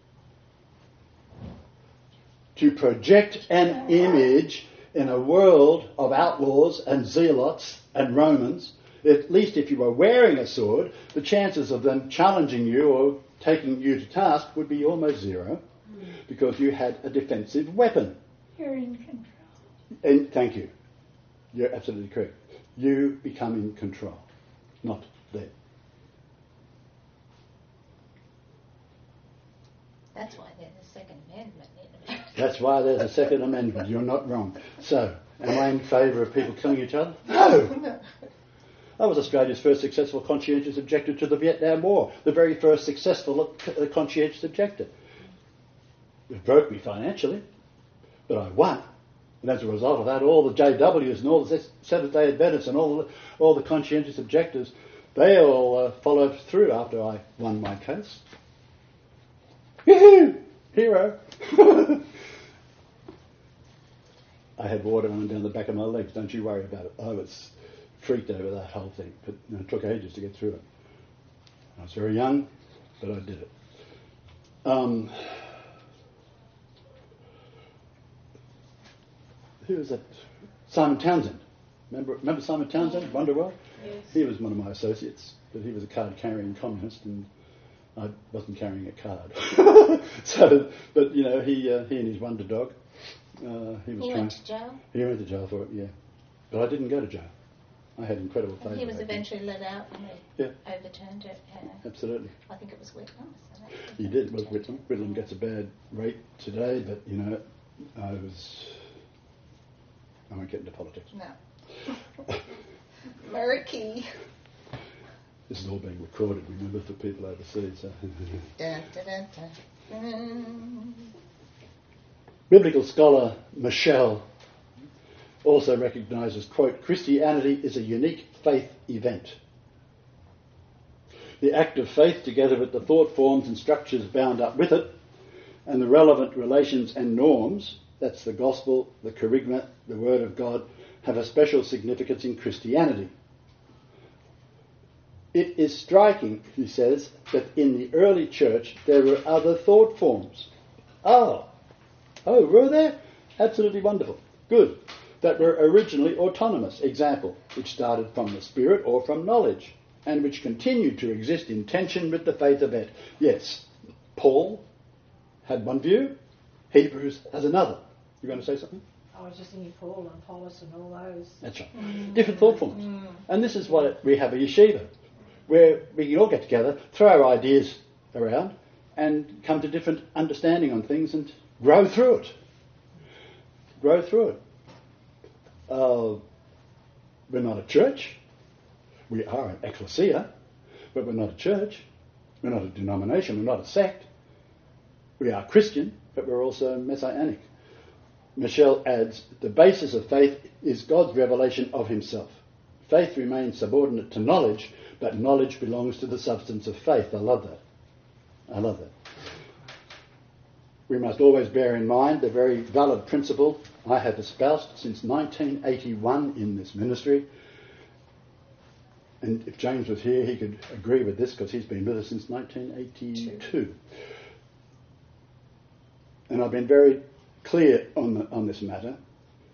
A: To project an image in a world of outlaws and zealots and Romans, at least if you were wearing a sword, the chances of them challenging you or taking you to task would be almost zero, mm. because you had a defensive weapon.
E: You're in control.
A: And thank you. You're absolutely correct. You become in control, not them.
E: That's why there's a Second Amendment.
A: That's why there's a Second Amendment. You're not wrong. So, am I in favour of people killing each other? No! I was Australia's first successful conscientious objector to the Vietnam War. The very first successful conscientious objector. It broke me financially, but I won. And as a result of that, all the J Ws and all the Seventh-day Adventists and all the, all the conscientious objectors, they all uh, followed through after I won my case. Woohoo! Hero! I had water running down the back of my legs. Don't you worry about it. I was freaked over that whole thing. But you know, it took ages to get through it. I was very young, but I did it. Um, who was that? Simon Townsend. Remember, remember Simon Townsend, Wonderworld?
C: Yes.
A: He was one of my associates, but he was a card-carrying communist, and I wasn't carrying a card. so, but you know, he uh, he and his wonder dog. Uh, he was
E: he
A: trying,
E: went to jail?
A: He went to jail for it, yeah. But I didn't go to jail. I had incredible favour.
E: He was eventually let out and they
A: yeah.
E: overturned it. Uh,
A: Absolutely.
E: I think it was Whitlam. So
A: he did. It was Whitlam. Whitlam gets a bad rate today, but you know, I was. I won't get into politics.
B: No. Murky.
A: This is all being recorded, remember, for people overseas. So.
B: Da, da, da, da. Mm.
A: Biblical scholar Michelle also recognises, quote, Christianity is a unique faith event. The act of faith, together with the thought forms and structures bound up with it, and the relevant relations and norms, that's the gospel, the kerygma, the word of God, have a special significance in Christianity. It is striking, he says, that in the early church there were other thought forms. Oh, oh, were there? Absolutely wonderful. Good. That were originally autonomous. Example, which started from the Spirit or from knowledge, and which continued to exist in tension with the faith event. Yes, Paul had one view, Hebrews has another. You going to say something?
C: I was just thinking Paul and Apollos and all those.
A: That's right. Mm. Different thought forms. Mm. And this is what we have a yeshiva, where we can all get together, throw our ideas around, and come to different understanding on things and grow through it. Grow through it. Uh, we're not a church. We are an ecclesia, but we're not a church. We're not a denomination. We're not a sect. We are Christian, but we're also Messianic. Michelle adds, the basis of faith is God's revelation of himself. Faith remains subordinate to knowledge, but knowledge belongs to the substance of faith. I love that. I love that. We must always bear in mind the very valid principle I have espoused since nineteen eighty-one in this ministry. And if James was here, he could agree with this because he's been with us since nineteen eighty-two. And I've been very clear on, the, on this matter.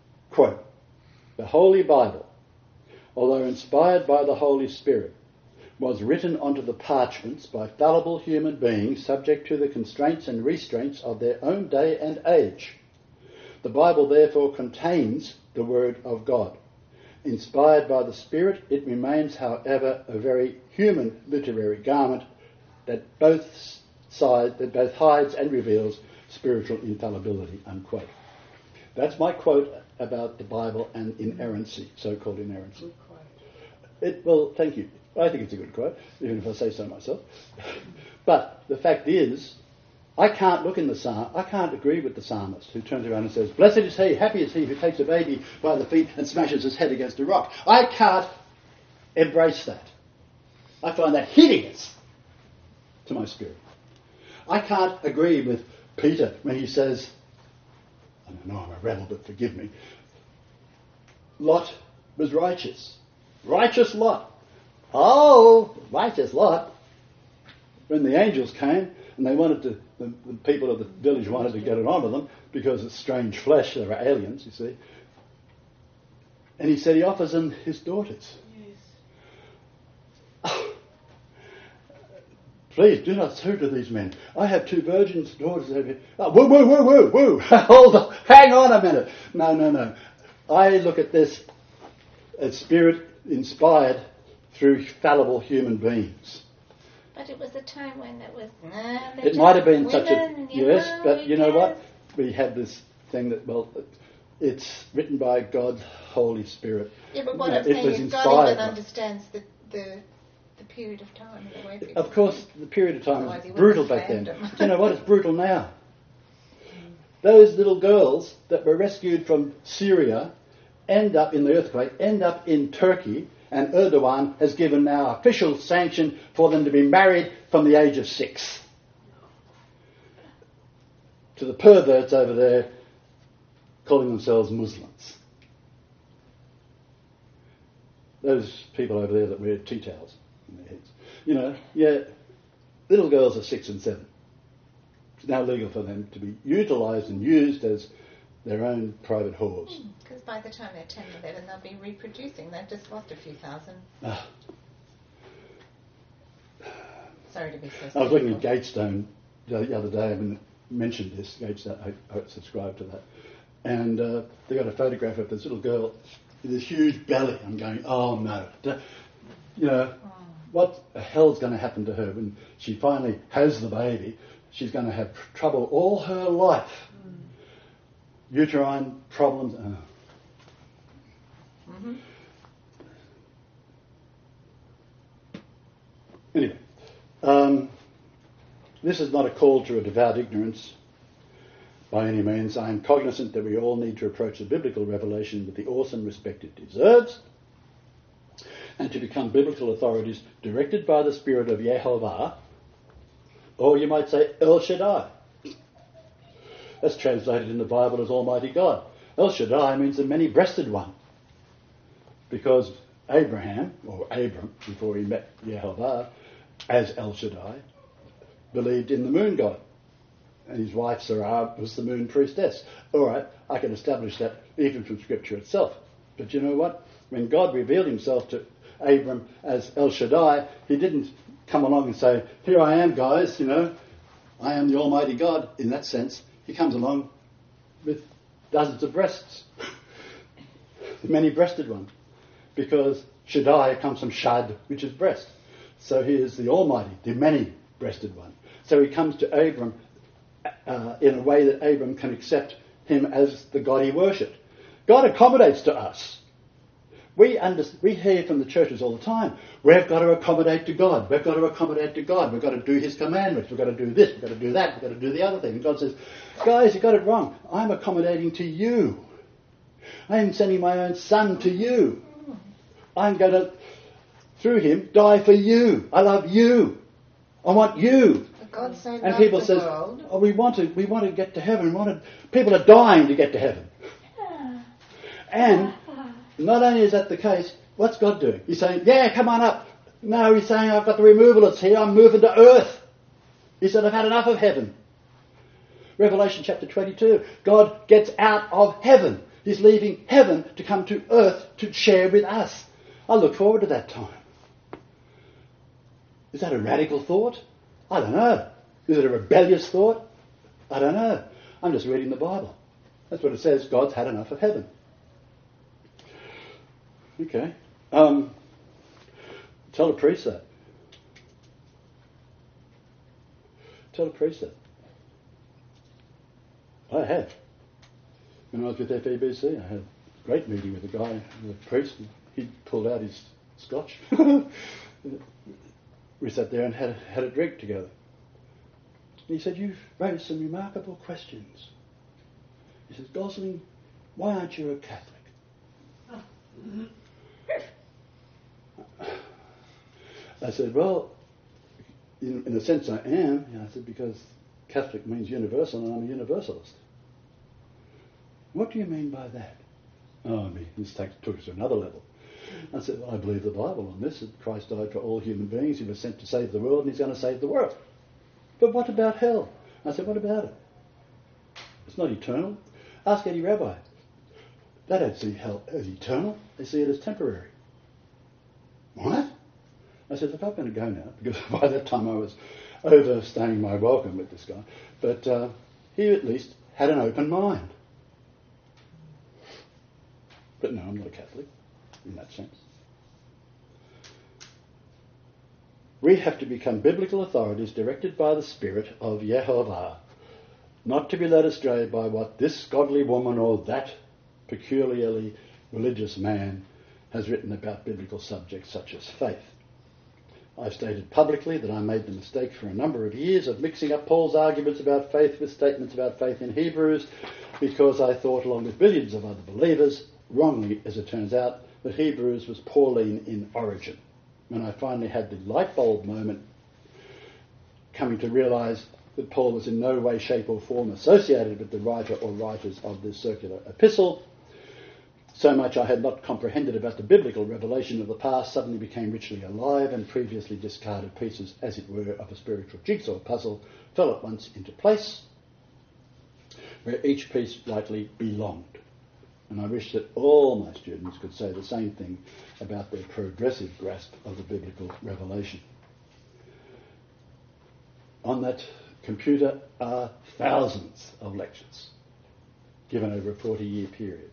A: Quote, the Holy Bible, although inspired by the Holy Spirit, was written onto the parchments by fallible human beings subject to the constraints and restraints of their own day and age. The Bible therefore contains the Word of God. Inspired by the Spirit, it remains, however, a very human literary garment that both sides, that both hides and reveals spiritual infallibility, unquote. That's my quote about the Bible and inerrancy, so-called inerrancy.
C: Good quote.
A: It, well, thank you. I think it's a good quote, even if I say so myself. But the fact is, I can't look in the psalm, I can't agree with the psalmist who turns around and says, "Blessed is he, happy is he who takes a baby by the feet and smashes his head against a rock." I can't embrace that. I find that hideous to my spirit. I can't agree with Peter when he says, I don't know I'm a rebel, but forgive me, Lot was righteous. Righteous Lot. Oh, righteous Lot. When the angels came and they wanted to, the, the people of the village wanted to get it on with them because it's strange flesh, they were aliens, you see. And he said he offers them his daughters.
C: Yes.
A: Please do not so to these men. I have two virgins daughters over here. Oh, woo, woo, woo, woo, woo. Hold on. Hang on a minute. No, no, no. I look at this as spirit inspired through fallible human beings.
E: But it was a time when it was... Nah,
A: It might have been such a...
E: women, you
A: Yes,
E: know,
A: but you know
E: yes.
A: what? We have this thing that, well, it's written by God's Holy Spirit.
B: Yeah, but what
A: You know,
B: I'm
A: it
B: saying
A: was
B: is
A: inspired
B: God even
A: by-
B: understands the, the the period of time, the way people...
A: Of course, the period of time
B: Otherwise he
A: was
B: wouldn't
A: brutal
B: have
A: back then.
B: slammed 'em.
A: Do you know what? It's brutal now. Those little girls that were rescued from Syria end up in the earthquake, end up in Turkey, and Erdogan has given now official sanction for them to be married from the age of six. To the perverts over there calling themselves Muslims. Those people over there that wear tea towels in their heads. You know, yeah, little girls are six and seven. It's now legal for them to be utilised and used as their own private whores.
B: Because by the time they're ten or eleven, they'll be reproducing. They've just lost a few thousand.
A: Ah.
B: Sorry to be so
A: I was looking at
B: cynical.
A: Gatestone the other day. I mean, mentioned this. Gatestone, I, I subscribe to that. And uh, they got a photograph of this little girl with this huge belly. I'm going, oh no. D- You know, what the hell's going to happen to her when she finally has the baby? She's going to have trouble all her life. Mm. Uterine problems. Oh.
B: Mm-hmm.
A: Anyway, um, this is not a call to a devout ignorance by any means. I am cognizant that we all need to approach the biblical revelation with the awesome respect it deserves, and to become biblical authorities directed by the Spirit of Yehovah, or you might say El Shaddai. That's translated in the Bible as Almighty God. El Shaddai means the many-breasted one, because Abraham, or Abram, before he met Yehovah, as El Shaddai, believed in the moon god. And his wife Sarah was the moon priestess. All right, I can establish that even from Scripture itself. But you know what? When God revealed himself to Abram as El Shaddai, he didn't come along and say, here I am, guys, you know, I am the Almighty God. In that sense, he comes along with dozens of breasts, the many-breasted one, because Shaddai comes from Shad, which is breast. So he is the Almighty, the many-breasted one. So he comes to Abram uh, in a way that Abram can accept him as the God he worshipped. God accommodates to us. We, under, we hear from the churches all the time, we've got to accommodate to God, we've got to accommodate to God, we've got to do his commandments, we've got to do this, we've got to do that, we've got to do the other thing. And God says, guys, you got it wrong. I'm accommodating to you. I am sending my own son to you. I'm going to, through him, die for you. I love you. I want you.
B: God so
A: And
B: loved
A: people
B: the
A: say,
B: world.
A: oh, we want to, we want to get to heaven. We want to, people are dying to get to heaven. And not only is that the case, what's God doing? He's saying, yeah, come on up. No, he's saying, I've got the removalists here. I'm moving to earth. He said, I've had enough of heaven. Revelation chapter twenty-two. God gets out of heaven. He's leaving heaven to come to earth to share with us. I look forward to that time. Is that a radical thought? I don't know. Is it a rebellious thought? I don't know. I'm just reading the Bible. That's what it says. God's had enough of heaven. Okay. Um, tell a priest that. Tell a priest that. I have. When I was with F E B C, I had a great meeting with a guy, with a priest, and he pulled out his scotch. We sat there and had a, had a drink together. And he said, "You've raised some remarkable questions." He says, "Gosling, why aren't you a Catholic?" Oh. I said, "Well, in, in a sense I am." And I said, "Because Catholic means universal and I'm a universalist." "What do you mean by that?" Oh, I mean, this takes, took us to another level. I said, "Well, I believe the Bible on this, that Christ died for all human beings. He was sent to save the world and he's going to save the world. But what about hell?" I said, "What about it? It's not eternal. Ask any rabbi. They don't see hell as eternal. They see it as temporary." "What?" I said, "Look, I'm going to go now," because by that time I was overstaying my welcome with this guy. But uh, he at least had an open mind. But no, I'm not a Catholic in that sense. We have to become biblical authorities directed by the Spirit of Yehovah, not to be led astray by what this godly woman or that peculiarly religious man has written about biblical subjects such as faith. I've stated publicly that I made the mistake for a number of years of mixing up Paul's arguments about faith with statements about faith in Hebrews, because I thought, along with billions of other believers, wrongly as it turns out, that Hebrews was Pauline in origin. When I finally had the light bulb moment, coming to realise that Paul was in no way, shape or form associated with the writer or writers of this circular epistle, so much I had not comprehended about the biblical revelation of the past suddenly became richly alive, and previously discarded pieces, as it were, of a spiritual jigsaw puzzle fell at once into place, where each piece rightly belonged. And I wish that all my students could say the same thing about their progressive grasp of the biblical revelation. On that computer are thousands of lectures given over a forty-year period.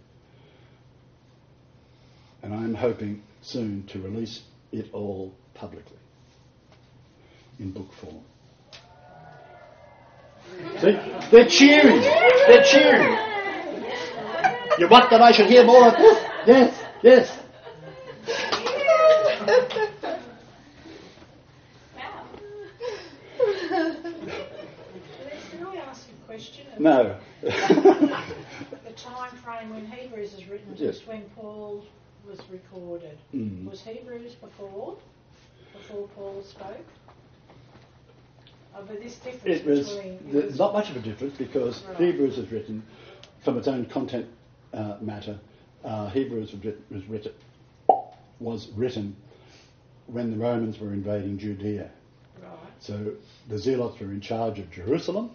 A: And I'm hoping soon to release it all publicly in book form. See? They're cheering! They're cheering! You want that I should hear more of this? Yes, yes.
C: Can I ask a question?
A: No.
C: The time frame when Hebrews is written is
A: Yes.
C: when Paul was recorded.
A: Mm.
C: Was Hebrews before? Before Paul spoke? Oh, but this difference
A: It was,
C: between... It
A: there's
C: was
A: not much of a difference, because
C: right.
A: Hebrews is written from its own content uh, matter. Uh, Hebrews was written, was written was written when the Romans were invading Judea.
C: Right.
A: So the Zealots were in charge of Jerusalem.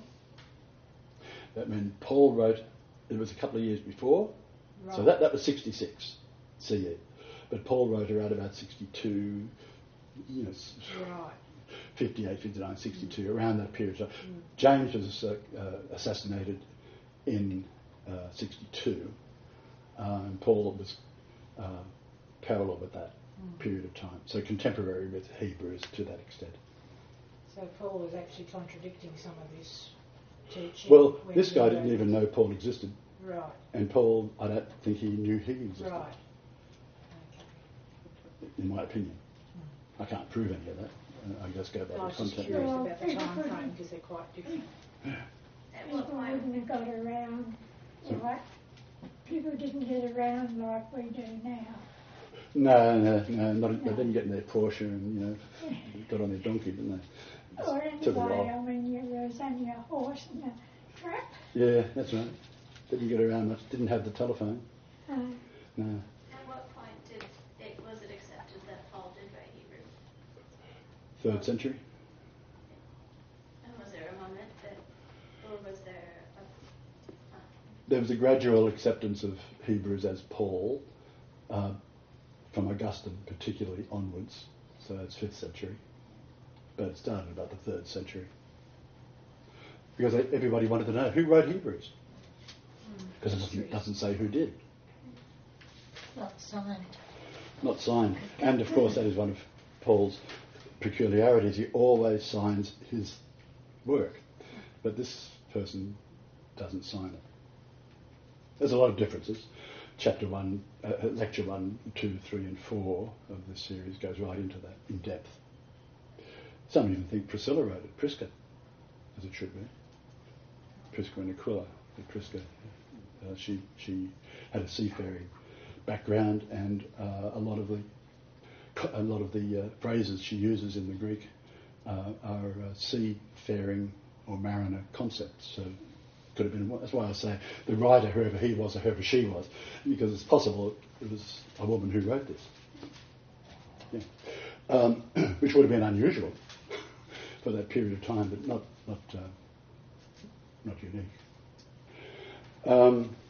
A: That when Paul wrote, it was a couple of years before.
C: Right.
A: So that, that was sixty-six C E. But Paul wrote around about sixty-two, you know,
C: Right.
A: fifty-eight, fifty-nine, sixty-two, around that period. So
C: Mm.
A: James was uh, uh, assassinated in uh, sixty-two, uh, and Paul was uh, parallel with that
C: Mm.
A: period of time. So contemporary with Hebrews to that extent.
C: So Paul was actually contradicting some of this teaching.
A: Well,
C: when
A: this
C: he
A: guy
C: wrote
A: didn't even know Paul existed,
C: Right.
A: and Paul, I don't think he knew he existed,
C: Right. Okay.
A: in my opinion. I can't prove any of that. Uh, I just go by
C: I
A: the
C: was just
A: content.
C: curious
E: Well,
C: about the
E: people
C: time frame
E: couldn't-
C: because they're quite different.
D: At
E: People
D: what point?
E: wouldn't have got around like people didn't get around like we do now.
A: No, no, no, not, they didn't get in their Porsche and, you know, got on their donkey, didn't they?
E: Or
A: Took a
E: anyway, I
A: while.
E: mean, you was only a horse and a trap.
A: Yeah, that's right. Didn't get around much. Didn't have the telephone.
E: Uh,
A: No.
D: At what point did it was it accepted that Paul did write Hebrew?
A: Third century.
D: And was there a moment that, or was there a...
A: There was a gradual acceptance of Hebrews as Paul, uh, from Augustine particularly onwards. So it's fifth century. but it started about the third century. Because everybody wanted to know who wrote Hebrews. Because it doesn't, doesn't say who did.
B: Not signed.
A: Not signed. And of course that is one of Paul's peculiarities. He always signs his work. But this person doesn't sign it. There's a lot of differences. Chapter one, uh, lecture one, two, three and four of this series goes right into that in depth. Some even think Priscilla wrote it, Prisca, as it should be. Prisca and Aquila. Prisca, uh, she she had a seafaring background, and uh, a lot of the a lot of the uh, phrases she uses in the Greek uh, are uh, seafaring or mariner concepts. So could have been. That's why I say the writer, whoever he was or whoever she was, because it's possible it was a woman who wrote this. Yeah. Um, which would have been unusual for that period of time, but not not uh, not unique. Um,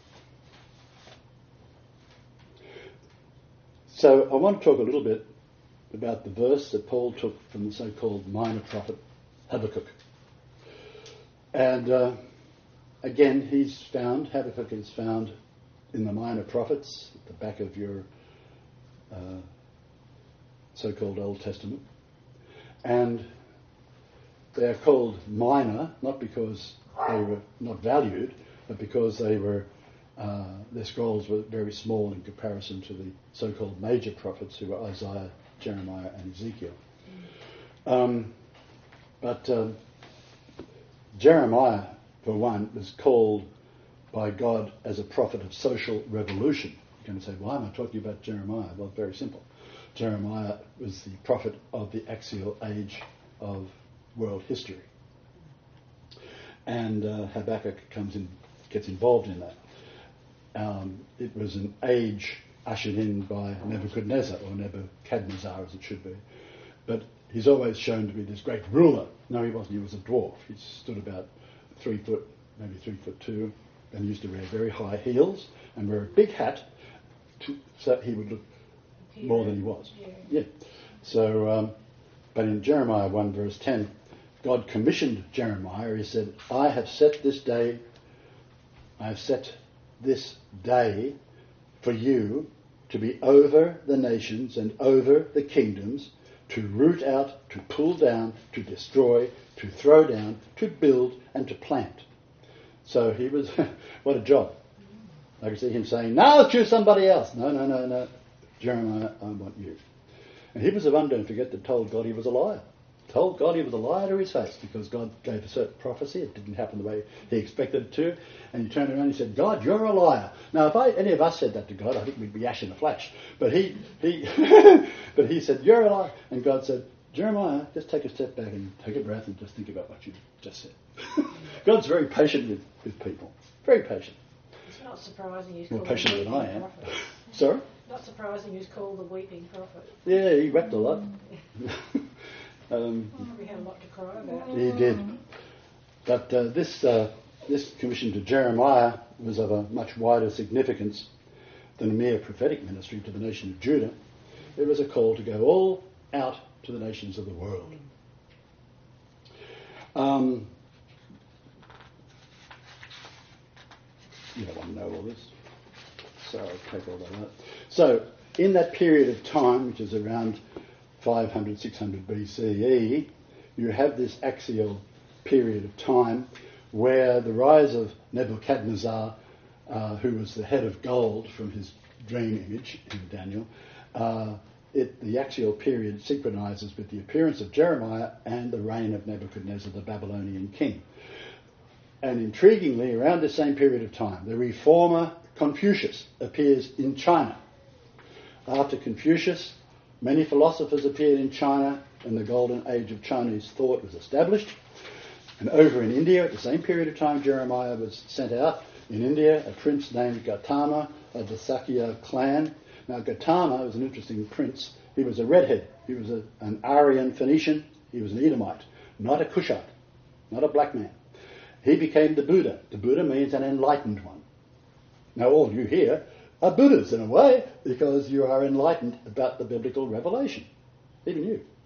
A: so I want to talk a little bit about the verse that Paul took from the so-called minor prophet Habakkuk. And uh, again, he's found, Habakkuk is found in the minor prophets at the back of your uh, so-called Old Testament. And they are called minor, not because they were not valued, but because they were, uh, their scrolls were very small in comparison to the so-called major prophets who were Isaiah, Jeremiah and Ezekiel. Um, but um, Jeremiah, for one, was called by God as a prophet of social revolution. You're going to say, why am I talking about Jeremiah? Well, very simple. Jeremiah was the prophet of the axial age of world history. And uh, Habakkuk comes in, gets involved in that. Um, it was an age ushered in by Nebuchadnezzar, or Nebuchadnezzar as it should be. But he's always shown to be this great ruler. No, he wasn't. He was a dwarf. He stood about three foot, maybe three foot two, and used to wear very high heels and wear a big hat to, so he would look more than he was.
C: Yeah.
A: Yeah. So, um, but in Jeremiah one verse ten, God commissioned Jeremiah. He said, I have set this day, I have set this day for you to be over the nations and over the kingdoms, to root out, to pull down, to destroy, to throw down, to build and to plant. So he was, what a job. I could see him saying, no, choose somebody else. No, no, no, no. Jeremiah, I want you. And he was the one, don't forget, that told God he was a liar. Told God he was a liar to his face, because God gave a certain prophecy. It didn't happen the way he expected it to. And he turned around and he said, God, you're a liar. Now, if I, any of us said that to God, I think we'd be ash in a flash. But he, he, but he said, you're a liar. And God said, Jeremiah, just take a step back and take a breath and just think about what you just said. God's very patient with, with people. Very patient.
C: It's not surprising he's
A: More
C: called
A: patient
C: the
A: than
C: weeping
A: I am.
C: prophet.
A: Sorry?
C: Not surprising he's called the weeping prophet.
A: Yeah, he wept a lot. um,
C: We had a lot to cry about.
A: He did. But uh, this uh, this commission to Jeremiah was of a much wider significance than a mere prophetic ministry to the nation of Judah. It was a call to go all out to the nations of the world. Um, you don't want to know all this, so I'll take all that out. So, in that period of time, which is around five hundred, six hundred B C E, you have this axial period of time where the rise of Nebuchadnezzar, uh, who was the head of gold from his dream image in Daniel, uh, it, the axial period synchronises with the appearance of Jeremiah and the reign of Nebuchadnezzar, the Babylonian king. And intriguingly, around the same period of time, the reformer Confucius appears in China. After Confucius, many philosophers appeared in China, and the golden age of Chinese thought was established. And over in India, at the same period of time, Jeremiah was sent out. In India, a prince named Gautama of the Sakya clan. Now, Gautama was an interesting prince. He was a redhead. He was a, an Aryan Phoenician. He was an Edomite, not a Cushite, not a black man. He became the Buddha. The Buddha means an enlightened one. Now, all you here are Buddhas in a way, because you are enlightened about the biblical revelation. Even you.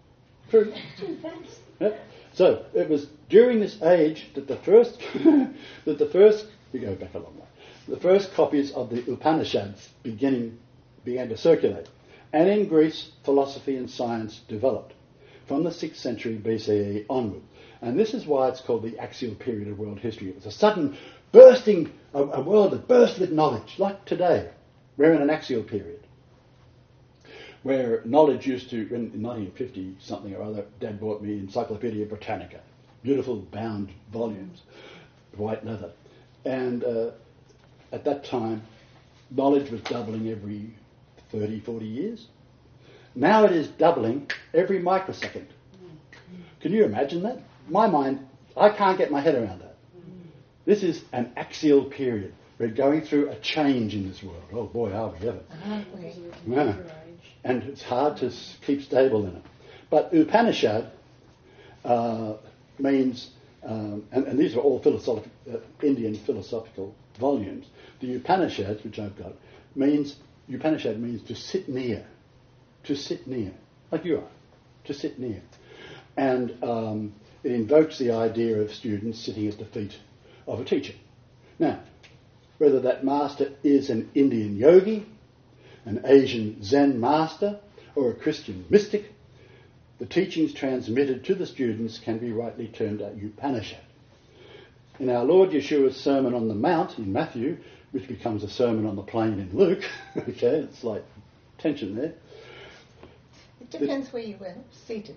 A: True. Yep. So it was during this age that the first, that the first, we go back a long way, the first copies of the Upanishads beginning began to circulate. And in Greece, philosophy and science developed from the sixth century B C E onward. And this is why it's called the axial period of world history. It was a sudden bursting, a, a world that burst with knowledge, like today. We're in an axial period, where knowledge used to, in nineteen fifty something or other, Dad bought me Encyclopedia Britannica, beautiful bound volumes, white leather. And uh, at that time, knowledge was doubling every thirty, forty years. Now it is doubling every microsecond. Can you imagine that? My mind, I can't get my head around that. This is an axial period. We're going through a change in this world. Oh boy, are we ever. Yeah. And it's hard to keep stable in it. But Upanishad uh, means, um, and, and these are all philosophic, uh, Indian philosophical volumes. The Upanishads, which I've got, means, Upanishad means to sit near. To sit near. Like you are. To sit near. And um, it invokes the idea of students sitting at the feet of a teacher. Now, whether that master is an Indian yogi, an Asian Zen master, or a Christian mystic, the teachings transmitted to the students can be rightly termed a Upanishad. In our Lord Yeshua's Sermon on the Mount in Matthew, which becomes a Sermon on the Plain in Luke, okay, it's like tension there.
B: It depends where you were seated.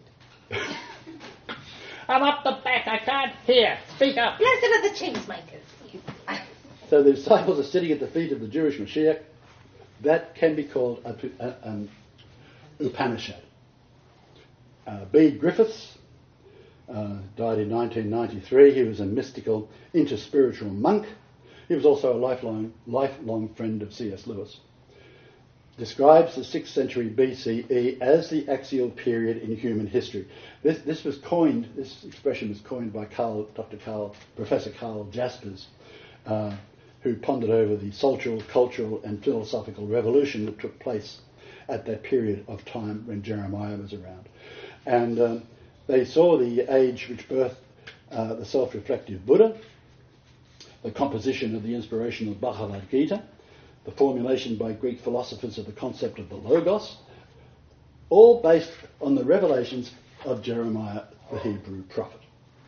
F: I'm up the back, I can't hear. Speak up.
B: Blessed are the cheesemakers.
A: So the disciples are sitting at the feet of the Jewish Mashiach. That can be called an um, Upanishad. Uh, Bede Griffiths uh, died in nineteen ninety-three. He was a mystical, interspiritual monk. He was also a lifelong, lifelong friend of C S Lewis. Describes the sixth century B C E as the axial period in human history. This, this was coined, this expression was coined by Carl, Doctor Carl, Professor Carl Jaspers, uh, who pondered over the social, cultural and philosophical revolution that took place at that period of time when Jeremiah was around. And um, they saw the age which birthed uh, the self-reflective Buddha, the composition of the inspirational Bhagavad Gita, the formulation by Greek philosophers of the concept of the Logos, all based on the revelations of Jeremiah, the Hebrew prophet.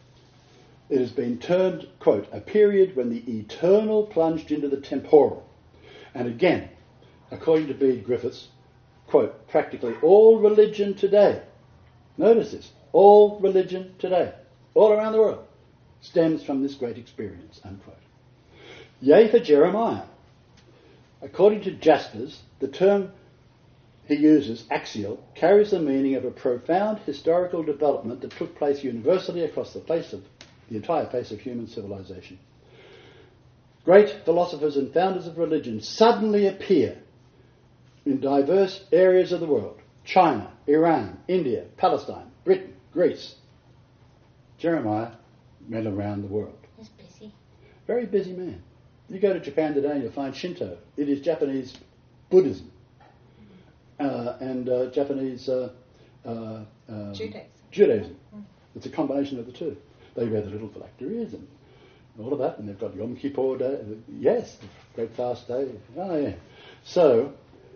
A: It has been termed, quote, a period when the eternal plunged into the temporal. And again, according to Bede Griffiths, quote, practically all religion today, notice this, all religion today, all around the world, stems from this great experience, unquote. Yea, for Jeremiah. According to Jaspers, the term he uses, axial, carries the meaning of a profound historical development that took place universally across the face of the entire face of human civilization. Great philosophers and founders of religion suddenly appear in diverse areas of the world. China, Iran, India, Palestine, Britain, Greece. Jeremiah went around the world.
B: He's busy.
A: Very busy man. You go to Japan today and you'll find Shinto. It is Japanese Buddhism. Uh, and uh, Japanese uh, uh, um,
B: Judaism.
A: Judaism. Mm. It's a combination of the two. They wear the little phylacteries and all of that, and they've got Yom Kippur Day. Yes, great fast day. Oh, yeah. So,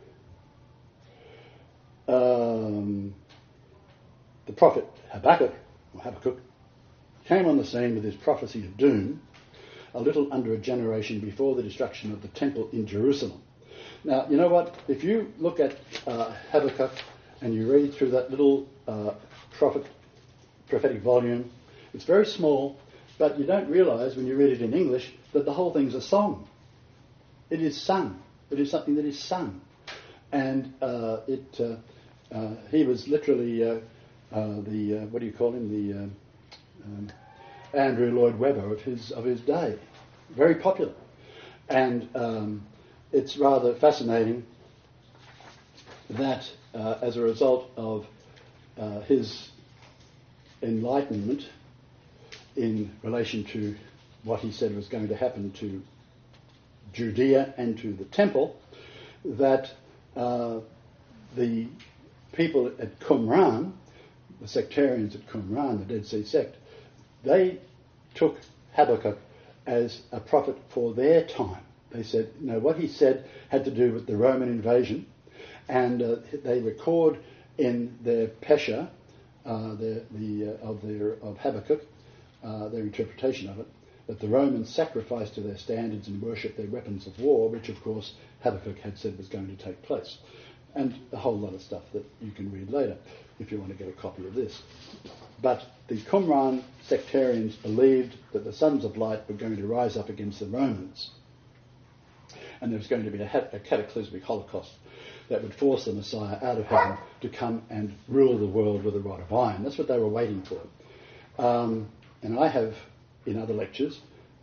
A: um, the prophet Habakkuk, or Habakkuk, came on the scene with his prophecy of doom a little under a generation before the destruction of the temple in Jerusalem. Now, you know what? If you look at uh, Habakkuk and you read through that little uh, prophet, prophetic volume, it's very small, but you don't realise when you read it in English that the whole thing's a song. It is sung. It is something that is sung. And uh, it, uh, uh, he was literally uh, uh, the, uh, what do you call him, the uh, um, Andrew Lloyd Webber of his, of his day. Very popular. And um, it's rather fascinating that uh, as a result of uh, his enlightenment in relation to what he said was going to happen to Judea and to the temple, that uh, the people at Qumran, the sectarians at Qumran, the Dead Sea sect, they took Habakkuk as a prophet for their time. They said, you know, what he said had to do with the Roman invasion, and uh, they record in their Pesha, uh, the, the, uh, of, their, of Habakkuk, uh, their interpretation of it, that the Romans sacrificed to their standards and worshipped their weapons of war, which of course Habakkuk had said was going to take place. And a whole lot of stuff that you can read later if you want to get a copy of this. But the Qumran sectarians believed that the sons of light were going to rise up against the Romans, and there was going to be a, ha- a cataclysmic holocaust that would force the Messiah out of heaven to come and rule the world with a rod of iron. That's what they were waiting for. Um, and I have, in other lectures,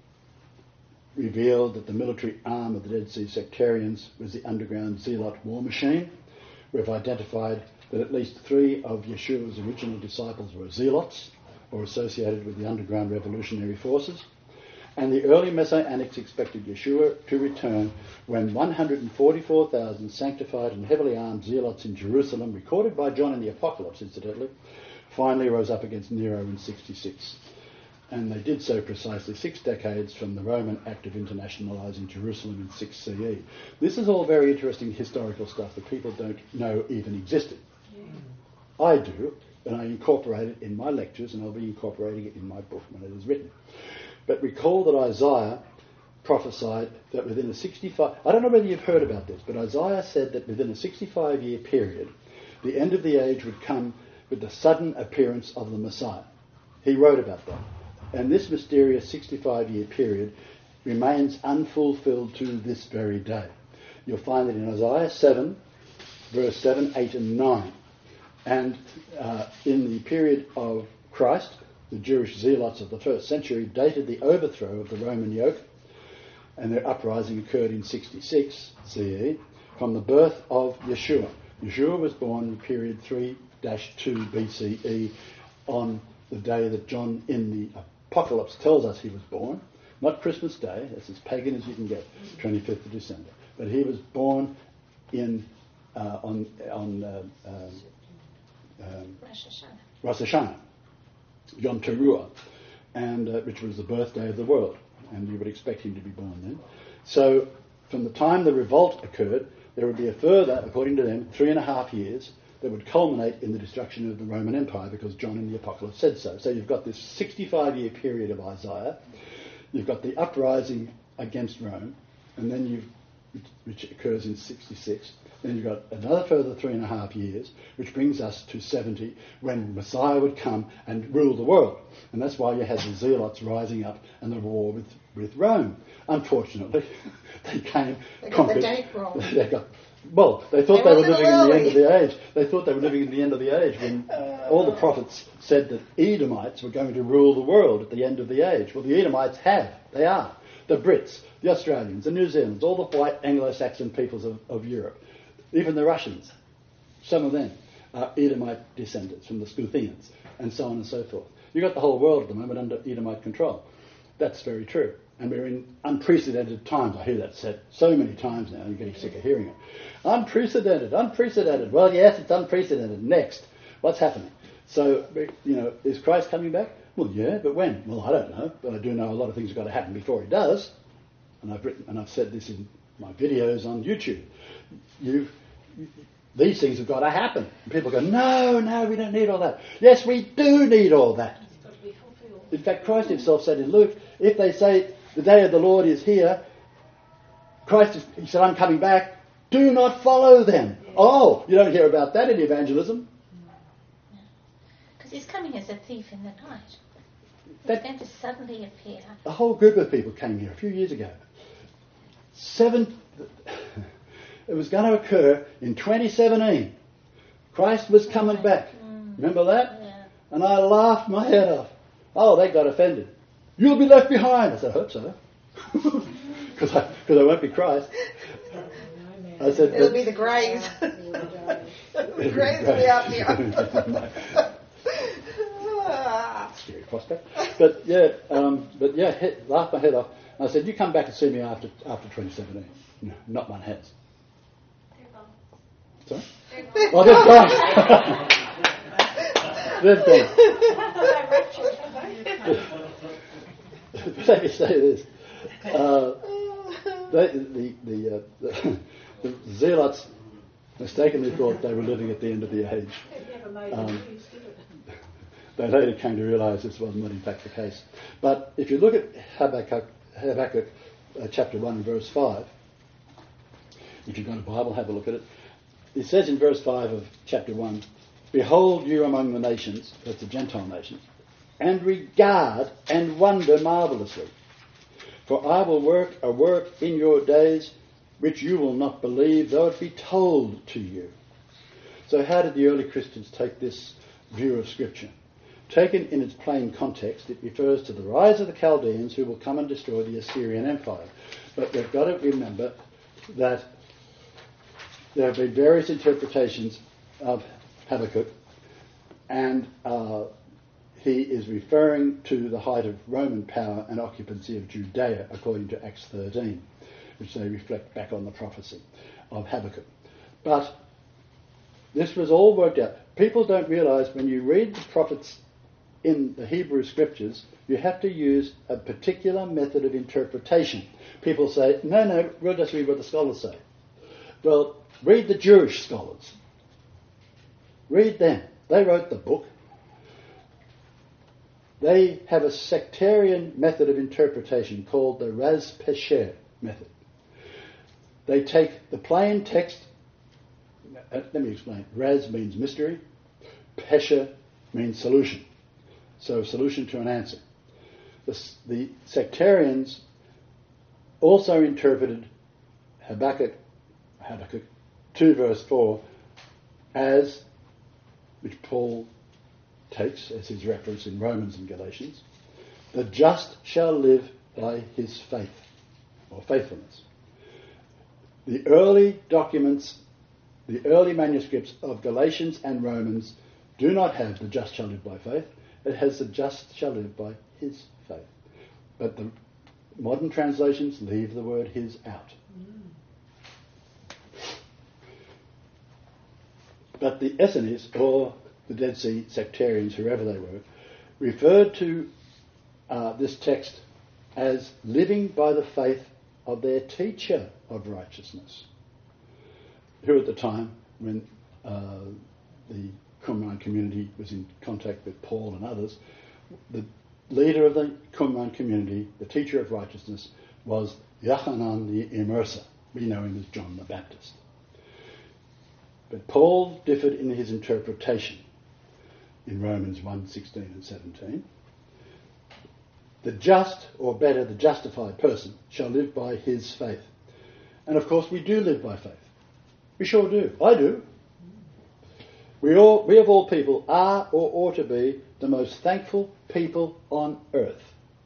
A: revealed that the military arm of the Dead Sea sectarians was the underground zealot war machine. We've identified that at least three of Yeshua's original disciples were zealots or associated with the underground revolutionary forces. And the early Messianics expected Yeshua to return when one hundred forty-four thousand sanctified and heavily armed zealots in Jerusalem, recorded by John in the Apocalypse, incidentally, finally rose up against Nero in sixty-six. And they did so precisely six decades from the Roman act of internationalising Jerusalem in six C E. This is all very interesting historical stuff that people don't know even existed. Yeah. I do, and I incorporate it in my lectures, and I'll be incorporating it in my book when it is written. But recall that Isaiah prophesied that within a sixty-five... I don't know whether you've heard about this, but Isaiah said that within a sixty-five-year period, the end of the age would come with the sudden appearance of the Messiah. He wrote about that. And this mysterious sixty-five-year period remains unfulfilled to this very day. You'll find it in Isaiah seven, verse seven, eight and nine. And uh, in the period of Christ, the Jewish zealots of the first century dated the overthrow of the Roman yoke, and their uprising occurred in sixty-six C E from the birth of Yeshua. Yeshua was born in period three dash two B C E on the day that John in the Apocalypse tells us he was born. Not Christmas Day, that's as pagan as you can get, twenty-fifth of December. But he was born in uh, on on uh, um, um,
B: Rosh Hashanah.
A: Rosh Hashanah, Yom Teruah, and uh, which was the birthday of the world, and you would expect him to be born then. So from the time the revolt occurred, there would be a further, according to them, three and a half years that would culminate in the destruction of the Roman Empire, because John in the Apocalypse said so. So you've got this sixty-five-year period of Isaiah, you've got the uprising against Rome, and then you've, which occurs in sixty-six, then you've got another further three and a half years, which brings us to seventy, when Messiah would come and rule the world. And that's why you had the zealots rising up and the war with, with Rome. Unfortunately, they came...
B: They got
A: conquered,
B: the date wrong.
A: They got, well, they thought
B: They
A: they, were
B: wasn't
A: living in the end of
B: early.
A: the age. They thought they were living in the end of the age when all the prophets said that Edomites were going to rule the world at the end of the age. Well, the Edomites have. They are. The Brits, the Australians, the New Zealanders, all the white Anglo-Saxon peoples of, of Europe, even the Russians, some of them are Edomite descendants from the Scythians, and so on and so forth. You've got the whole world at the moment under Edomite control. That's very true. And we're in unprecedented times. I hear that said so many times now, I'm getting sick of hearing it. Unprecedented, unprecedented. Well, yes, it's unprecedented. Next, what's happening? So, you know, is Christ coming back? Well, yeah, but when? Well, I don't know, but I do know a lot of things have got to happen before he does. And I've written, and I've said this in my videos on YouTube. You've, these things have got to happen. And people go, no, no, we don't need all that. Yes, we do need all that.
C: It's got to be fulfilled.
A: In fact, Christ himself said in Luke, if they say the day of the Lord is here, Christ, is, he said, I'm coming back, do not follow them. Yeah. Oh, you don't hear about that in evangelism.
B: Because he's coming as a thief in the night. He's
A: That-
B: going to suddenly appear.
A: A whole group of people came here a few years ago. Seven, it was going to occur in twenty seventeen. Christ was coming back.
B: Mm.
A: Remember that?
B: Yeah.
A: And I laughed my head off. Oh, they got offended. You'll be left behind. I said, I hope so. Because I, cause I won't be Christ. I said,
B: It'll
A: but-
B: be the Greys. The Greys will be out here.
A: Scary prospect. But yeah, um, but yeah, he, laughed my head off. And I said, you come back and see me after after twenty seventeen. No, not one has. Sorry?
D: They're gone.
A: Oh, they're gone. They've done. Let me say this. Uh, they, the, the, uh, the, the zealots mistakenly thought they were living at the end of the age. Um, they later came to realise this was not in fact the case. But if you look at Habakkuk, Habakkuk uh, chapter one and verse five, if you've got a Bible, have a look at it. It says in verse five of chapter one, "Behold you among the nations," that's the Gentile nations, "and regard and wonder marvellously. For I will work a work in your days which you will not believe, though it be told to you." So how did the early Christians take this view of Scripture? Taken in its plain context, it refers to the rise of the Chaldeans who will come and destroy the Assyrian Empire. But we've got to remember that there have been various interpretations of Habakkuk, and uh, he is referring to the height of Roman power and occupancy of Judea, according to Acts thirteen, which they reflect back on the prophecy of Habakkuk. But this was all worked out. People don't realise when you read the prophets in the Hebrew scriptures, you have to use a particular method of interpretation. People say, no, no, we'll just read what the scholars say. Well, read the Jewish scholars. Read them. They wrote the book. They have a sectarian method of interpretation called the Raz Pesher method. They take the plain text. Uh, let me explain. Raz means mystery. Pesher means solution. So solution to an answer. The, the sectarians also interpreted Habakkuk, Habakkuk two verse four as, which Paul takes as his reference in Romans and Galatians, the just shall live by his faith, or faithfulness. The early documents, the early manuscripts of Galatians and Romans do not have the just shall live by faith. It has the just shall live by his faith. But the modern translations leave the word his out. Mm. But the Essenes, or the Dead Sea sectarians, whoever they were, referred to uh, this text as living by the faith of their teacher of righteousness, who at the time, when uh, the Qumran community was in contact with Paul and others, the leader of the Qumran community, the teacher of righteousness, was Yochanan the Immerser. We know him as John the Baptist. But Paul differed in his interpretation in Romans one, sixteen and seventeen. The just, or better, the justified person, shall live by his faith. And of course we do live by faith. We sure do. I do. We all, we of all people are or ought to be the most thankful people on earth.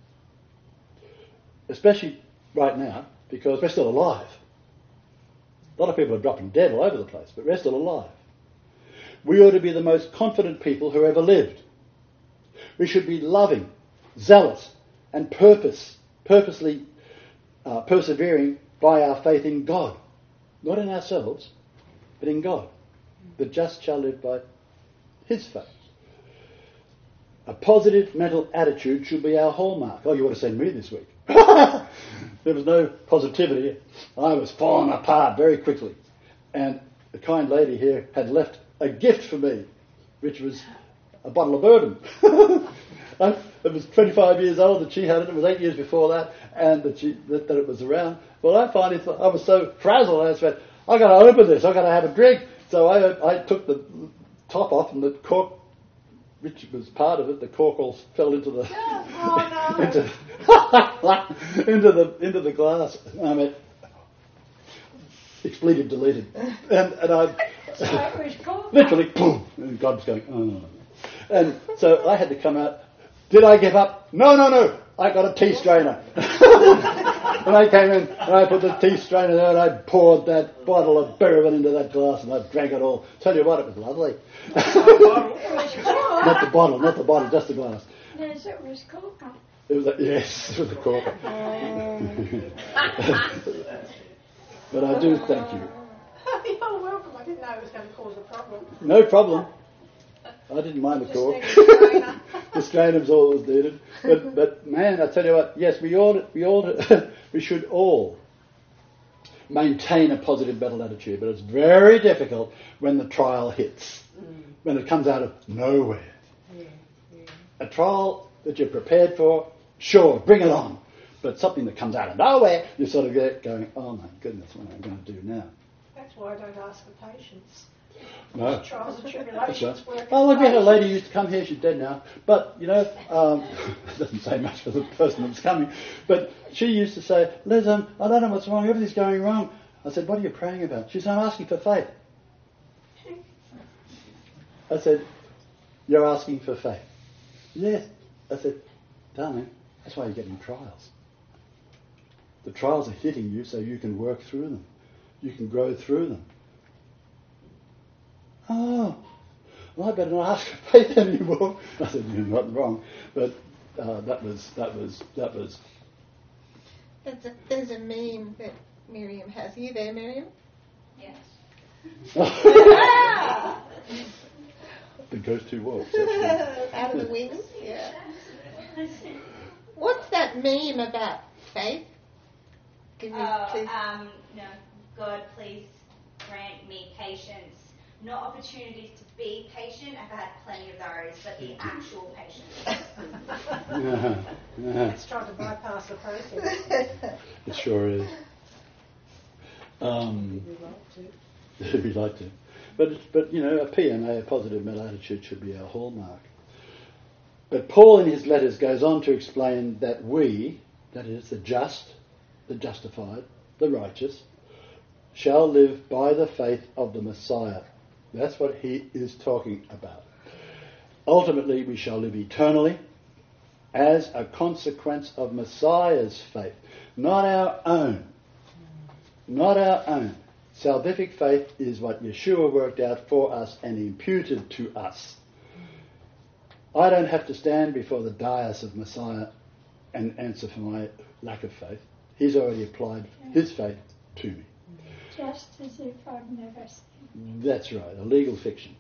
A: Especially right now, because we're still alive. A lot of people are dropping dead all over the place, but we're still alive. We ought to be the most confident people who ever lived. We should be loving, zealous, and purpose, purposely uh, persevering by our faith in God. Not in ourselves, but in God. The just shall live by his faith. A positive mental attitude should be our hallmark. Oh, you want to send me this week? There was no positivity. I was falling apart very quickly. And the kind lady here had left a gift for me, which was a bottle of bourbon. I, it was twenty-five years old that she had it. It was eight years before that, and that, she, that, that it was around. Well, I finally thought, I was so frazzled. I said, I've got to open this. I've got to have a drink. So I, I took the top off, and the cork, which was part of it, the cork all fell into the
B: oh, no.
A: into, into the into the glass. I mean, expletive deleted, and and I literally boom, and God's going, oh. And so I had to come out. Did I give up? No, no, no. I got a tea strainer. And I came in and I put the tea strainer there and I poured that bottle of bourbon into that glass and I drank it all. Tell you what, it was lovely. Not the bottle, not the bottle, just the glass.
E: Yes, it was corker.
A: It was a, yes, it was a corker. But I do thank you.
C: You're welcome. I didn't know it was going to cause a problem.
A: No problem. I didn't mind the
B: Just
A: core.
B: need a strainer.
A: The strainer's all that was needed. But, but man, I tell you what, yes, we ought, we ought, we should all maintain a positive mental attitude, but it's very difficult when the trial hits, mm. when it comes out of nowhere.
C: Yeah, yeah.
A: A trial that you're prepared for, sure, bring it on. But something that comes out of nowhere, you sort of get going, oh my goodness, what am I going to do now?
E: That's why I don't ask for patience.
A: No.
E: Trials and
A: That's
E: tribulations
A: right.
E: work.
A: Oh, look, we had a lady who used to come here, she's dead now. But, you know, um, it doesn't say much for the person that's coming. But she used to say, Liz, um, I don't know what's wrong, everything's going wrong. I said, what are you praying about? She said, I'm asking for faith. I said, you're asking for faith? Yes. I said, darling, that's why you're getting trials. The trials are hitting you so you can work through them. You can grow through them. Oh, well, I better not ask for faith anymore. I said, you're not wrong. But uh, that was, that was, that was...
B: There's a, there's a meme that Miriam has. Are you there, Miriam?
D: Yes.
A: The ghost who walks.
B: Out of the wings, yeah. What's that meme about faith? Give me,
D: Oh,
B: please.
D: um, no, God, please grant me patience. Not opportunities to be patient. I've had plenty of those, but the actual patience.
A: Uh-huh. Uh-huh.
E: It's trying to bypass the process.
A: It sure is. Um,
C: We'd like to.
A: we'd like to. But, but, you know, a P M A, a positive mental attitude, should be our hallmark. But Paul in his letters goes on to explain that we, that is, the just, the justified, the righteous, shall live by the faith of the Messiah. That's what he is talking about. Ultimately, we shall live eternally as a consequence of Messiah's faith, not our own. Not our own. Salvific faith is what Yeshua worked out for us and imputed to us. I don't have to stand before the dais of Messiah and answer for my lack of faith. He's already applied his faith to me.
E: Just as if I'd never seen.
A: That's right, a legal fiction.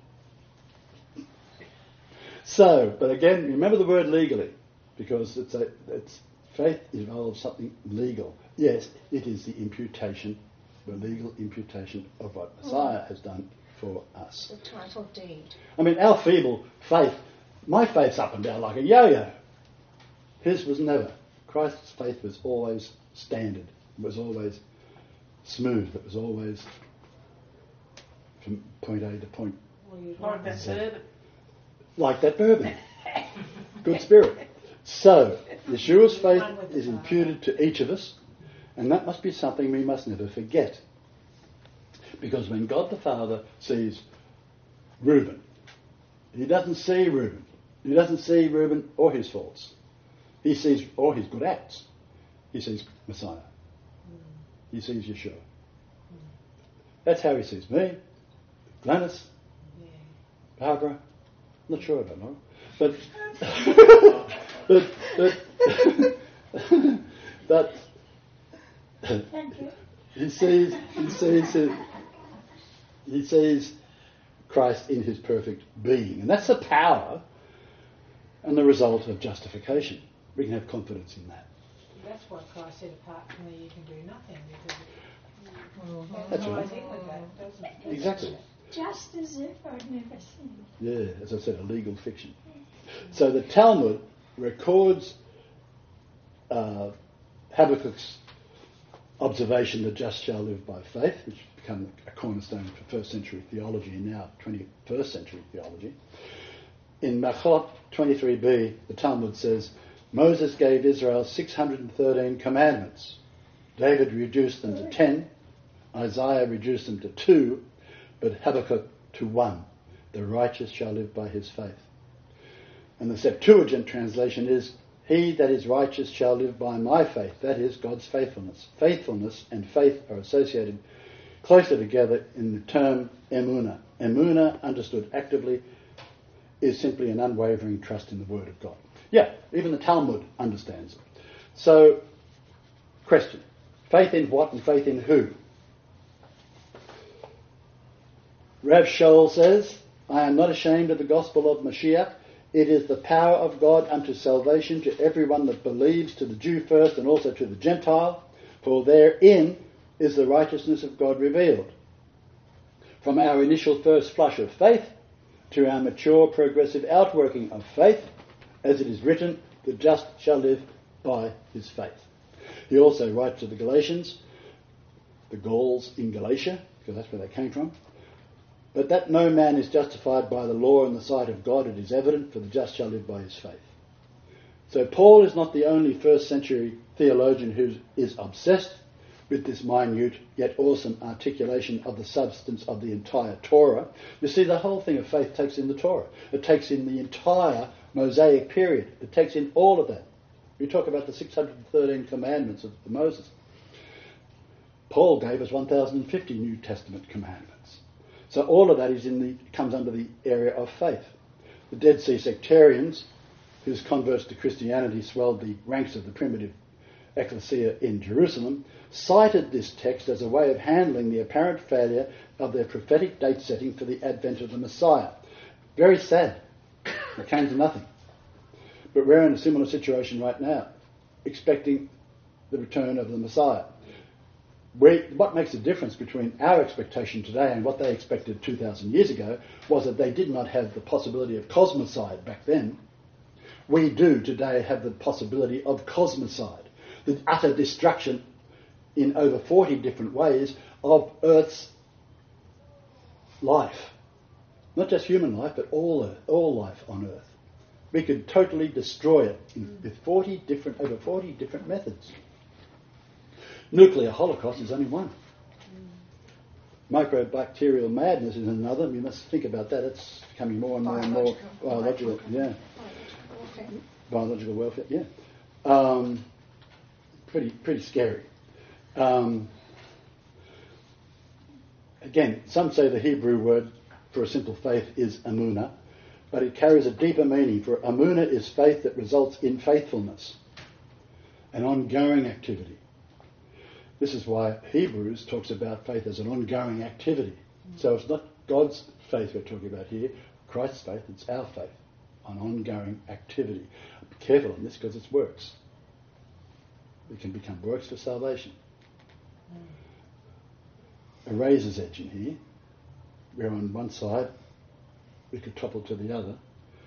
A: So, but again, remember the word legally, because it's a, it's faith involves something legal. Yes, it is the imputation, the legal imputation of what Messiah has done for us.
B: The title deed.
A: I mean, our feeble faith, my faith's up and down like a yo-yo. His was never. Christ's faith was always standard. It was always smooth. It was always from point A to point
C: Well, you'd
G: Like
C: like
G: that
C: to.
G: bourbon.
A: like that bourbon. Good spirit. So, Yeshua's faith is imputed to each of us, and that must be something we must never forget. Because when God the Father sees Reuben, he doesn't see Reuben. He doesn't see Reuben or his faults. He sees all his good acts. He sees Messiah. He sees Yeshua. That's how he sees me, Glennis,
C: Yeah.
A: Barbara. Not sure about Laura, but but but but
E: Thank you.
A: he sees he sees his, he sees Christ in his perfect being, and that's the power and the result of justification. We can have confidence in that.
C: That's why Christ said, apart from me, you can do nothing, because it
A: That's
C: ties
A: right.
C: in with that, doesn't it?
A: Exactly.
E: Just as if I'd never seen.
A: Yeah, as I said, a legal fiction. So the Talmud records uh, Habakkuk's observation, the just shall live by faith, which became a cornerstone for first century theology and now twenty-first century theology. In Machot twenty-three b, the Talmud says, Moses gave Israel six hundred thirteen commandments. David reduced them to ten. Isaiah reduced them to two. But Habakkuk to one. The righteous shall live by his faith. And the Septuagint translation is, he that is righteous shall live by my faith. That is God's faithfulness. Faithfulness and faith are associated closely together in the term emuna. Emuna, understood actively, is simply an unwavering trust in the word of God. Yeah, even the Talmud understands it. So, question. Faith in what and faith in who? Rav Shaul says, I am not ashamed of the gospel of Mashiach. It is the power of God unto salvation to everyone that believes, to the Jew first and also to the Gentile, for therein is the righteousness of God revealed. From our initial first flush of faith to our mature progressive outworking of faith, as it is written, the just shall live by his faith. He also writes to the Galatians, the Gauls in Galatia, because that's where they came from, but that no man is justified by the law in the sight of God, it is evident, for the just shall live by his faith. So Paul is not the only first century theologian who is obsessed with this minute yet awesome articulation of the substance of the entire Torah. You see, the whole thing of faith takes in the Torah. It takes in the entire Mosaic period. It takes in all of that. We talk about the six hundred thirteen commandments of Moses. Paul gave us one thousand fifty New Testament commandments. So all of that is in the comes under the area of faith. The Dead Sea sectarians, whose converts to Christianity swelled the ranks of the primitive ecclesia in Jerusalem, cited this text as a way of handling the apparent failure of their prophetic date setting for the advent of the Messiah. Very sad. It came to nothing. But we're in a similar situation right now, expecting the return of the Messiah. We, what makes the difference between our expectation today and what they expected two thousand years ago was that they did not have the possibility of cosmocide back then. We do today have the possibility of cosmocide, the utter destruction in over forty different ways of Earth's life. Not just human life, but all Earth, all life on Earth. We could totally destroy it in, with forty different, over forty different methods. Nuclear holocaust is only one. Microbacterial madness is another. We must think about that. It's becoming more and more and more biological. Yeah, biological welfare. Yeah, um, pretty pretty scary. Um, again, some say the Hebrew word for a simple faith is amunah, but it carries a deeper meaning. For amunah is faith that results in faithfulness, an ongoing activity. This is why Hebrews talks about faith as an ongoing activity. So it's not God's faith we're talking about here, Christ's faith, it's our faith, an ongoing activity. Be careful on this because it's works. It can become works for salvation. A razor's edge in here. We're on one side, we could topple to the other.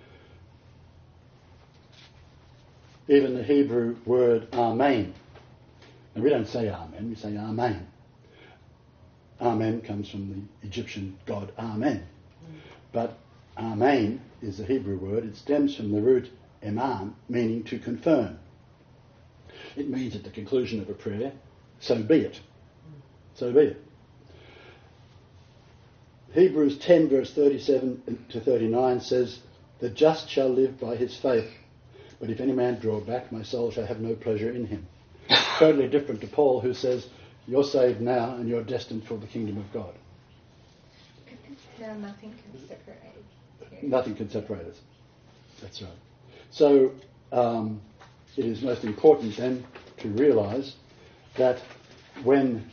A: Even the Hebrew word amen. And we don't say amen, we say amen. Amen comes from the Egyptian god Amen. But amen is the Hebrew word. It stems from the root eman, meaning to confirm. It means at the conclusion of a prayer, so be it. So be it. Hebrews ten verse thirty-seven to thirty-nine says, the just shall live by his faith, but if any man draw back, my soul shall have no pleasure in him. Totally different to Paul, who says, you're saved now and you're destined for the kingdom of God.
B: Now nothing can separate you.
A: Nothing can separate us. That's right. So um, it is most important then to realise that when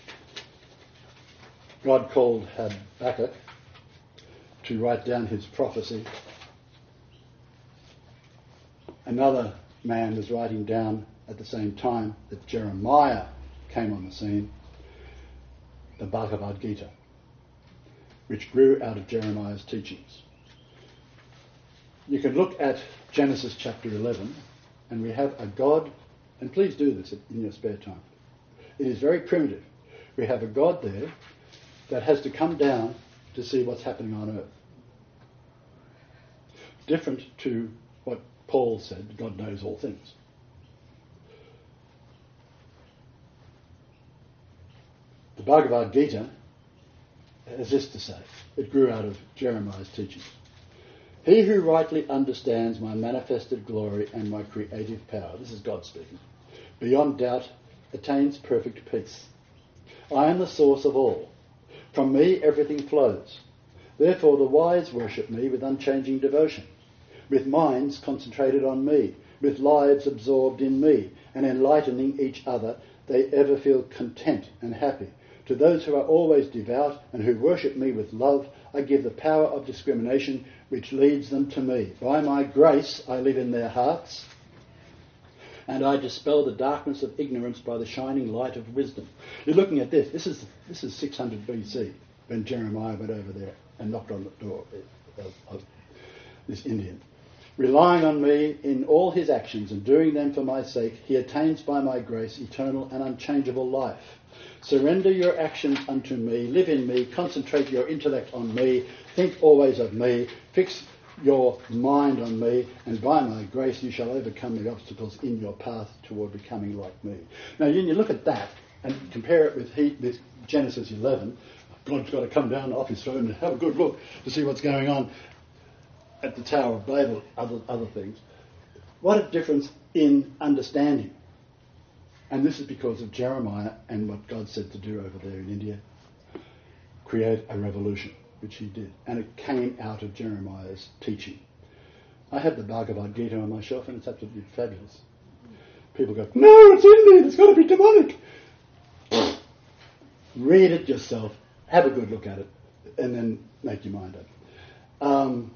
A: God called Habakkuk to write down his prophecy, another man was writing down at the same time that Jeremiah came on the scene, the Bhagavad Gita, which grew out of Jeremiah's teachings. You can look at Genesis chapter eleven, and we have a God, and please do this in your spare time. It is very primitive. We have a God there that has to come down to see what's happening on earth. Different to what Paul said, God knows all things. The Bhagavad Gita has this to say. It grew out of Jeremiah's teachings. He who rightly understands my manifested glory and my creative power, this is God speaking, beyond doubt attains perfect peace. I am the source of all. From me everything flows. Therefore the wise worship me with unchanging devotion, with minds concentrated on me, with lives absorbed in me, and enlightening each other, they ever feel content and happy, To those who are always devout and who worship me with love, I give the power of discrimination which leads them to me. By my grace I live in their hearts, and I dispel the darkness of ignorance by the shining light of wisdom. You're looking at this. This is this is six hundred B C when Jeremiah went over there and knocked on the door of, of this Indian. Relying on me in all his actions and doing them for my sake, he attains by my grace eternal and unchangeable life. Surrender your actions unto me, live in me, concentrate your intellect on me, think always of me, fix your mind on me, and by my grace you shall overcome the obstacles in your path toward becoming like me. Now, when you look at that and compare it with, he, with Genesis eleven, God's got to come down off his throne and have a good look to see what's going on at the Tower of Babel, other, other things. What a difference in understanding. And this is because of Jeremiah and what God said to do over there in India. Create a revolution, which he did. And it came out of Jeremiah's teaching. I have the Bhagavad Gita on my shelf and it's absolutely fabulous. People go, no, it's Indian, it's got to be demonic. Read it yourself, have a good look at it, and then make your mind up. Um,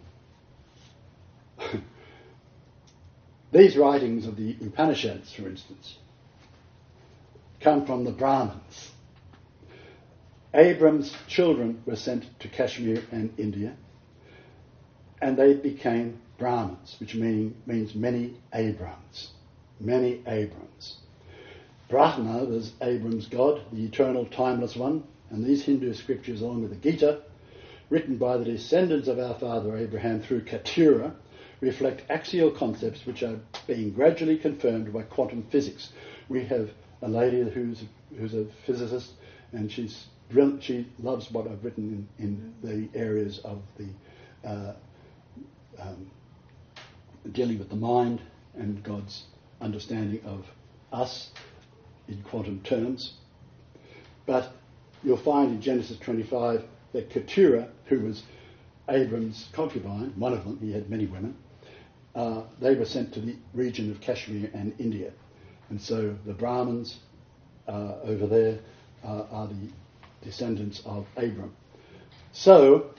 A: these writings of the Upanishads, for instance, come from the Brahmins. Abram's children were sent to Kashmir and India, and they became Brahmins, which mean, means many Abrams. Many Abrams. Brahma was Abram's god, the eternal, timeless one, and these Hindu scriptures, along with the Gita, written by the descendants of our father Abraham through Keturah, reflect axial concepts which are being gradually confirmed by quantum physics. We have a lady who's who's a physicist, and she's brilliant. She loves what I've written in, in the areas of the uh, um, dealing with the mind and God's understanding of us in quantum terms. But you'll find in Genesis twenty-five that Keturah, who was Abram's concubine, one of them, he had many women, uh, they were sent to the region of Kashmir and India. And so the Brahmins uh, over there uh, are the descendants of Abram. So,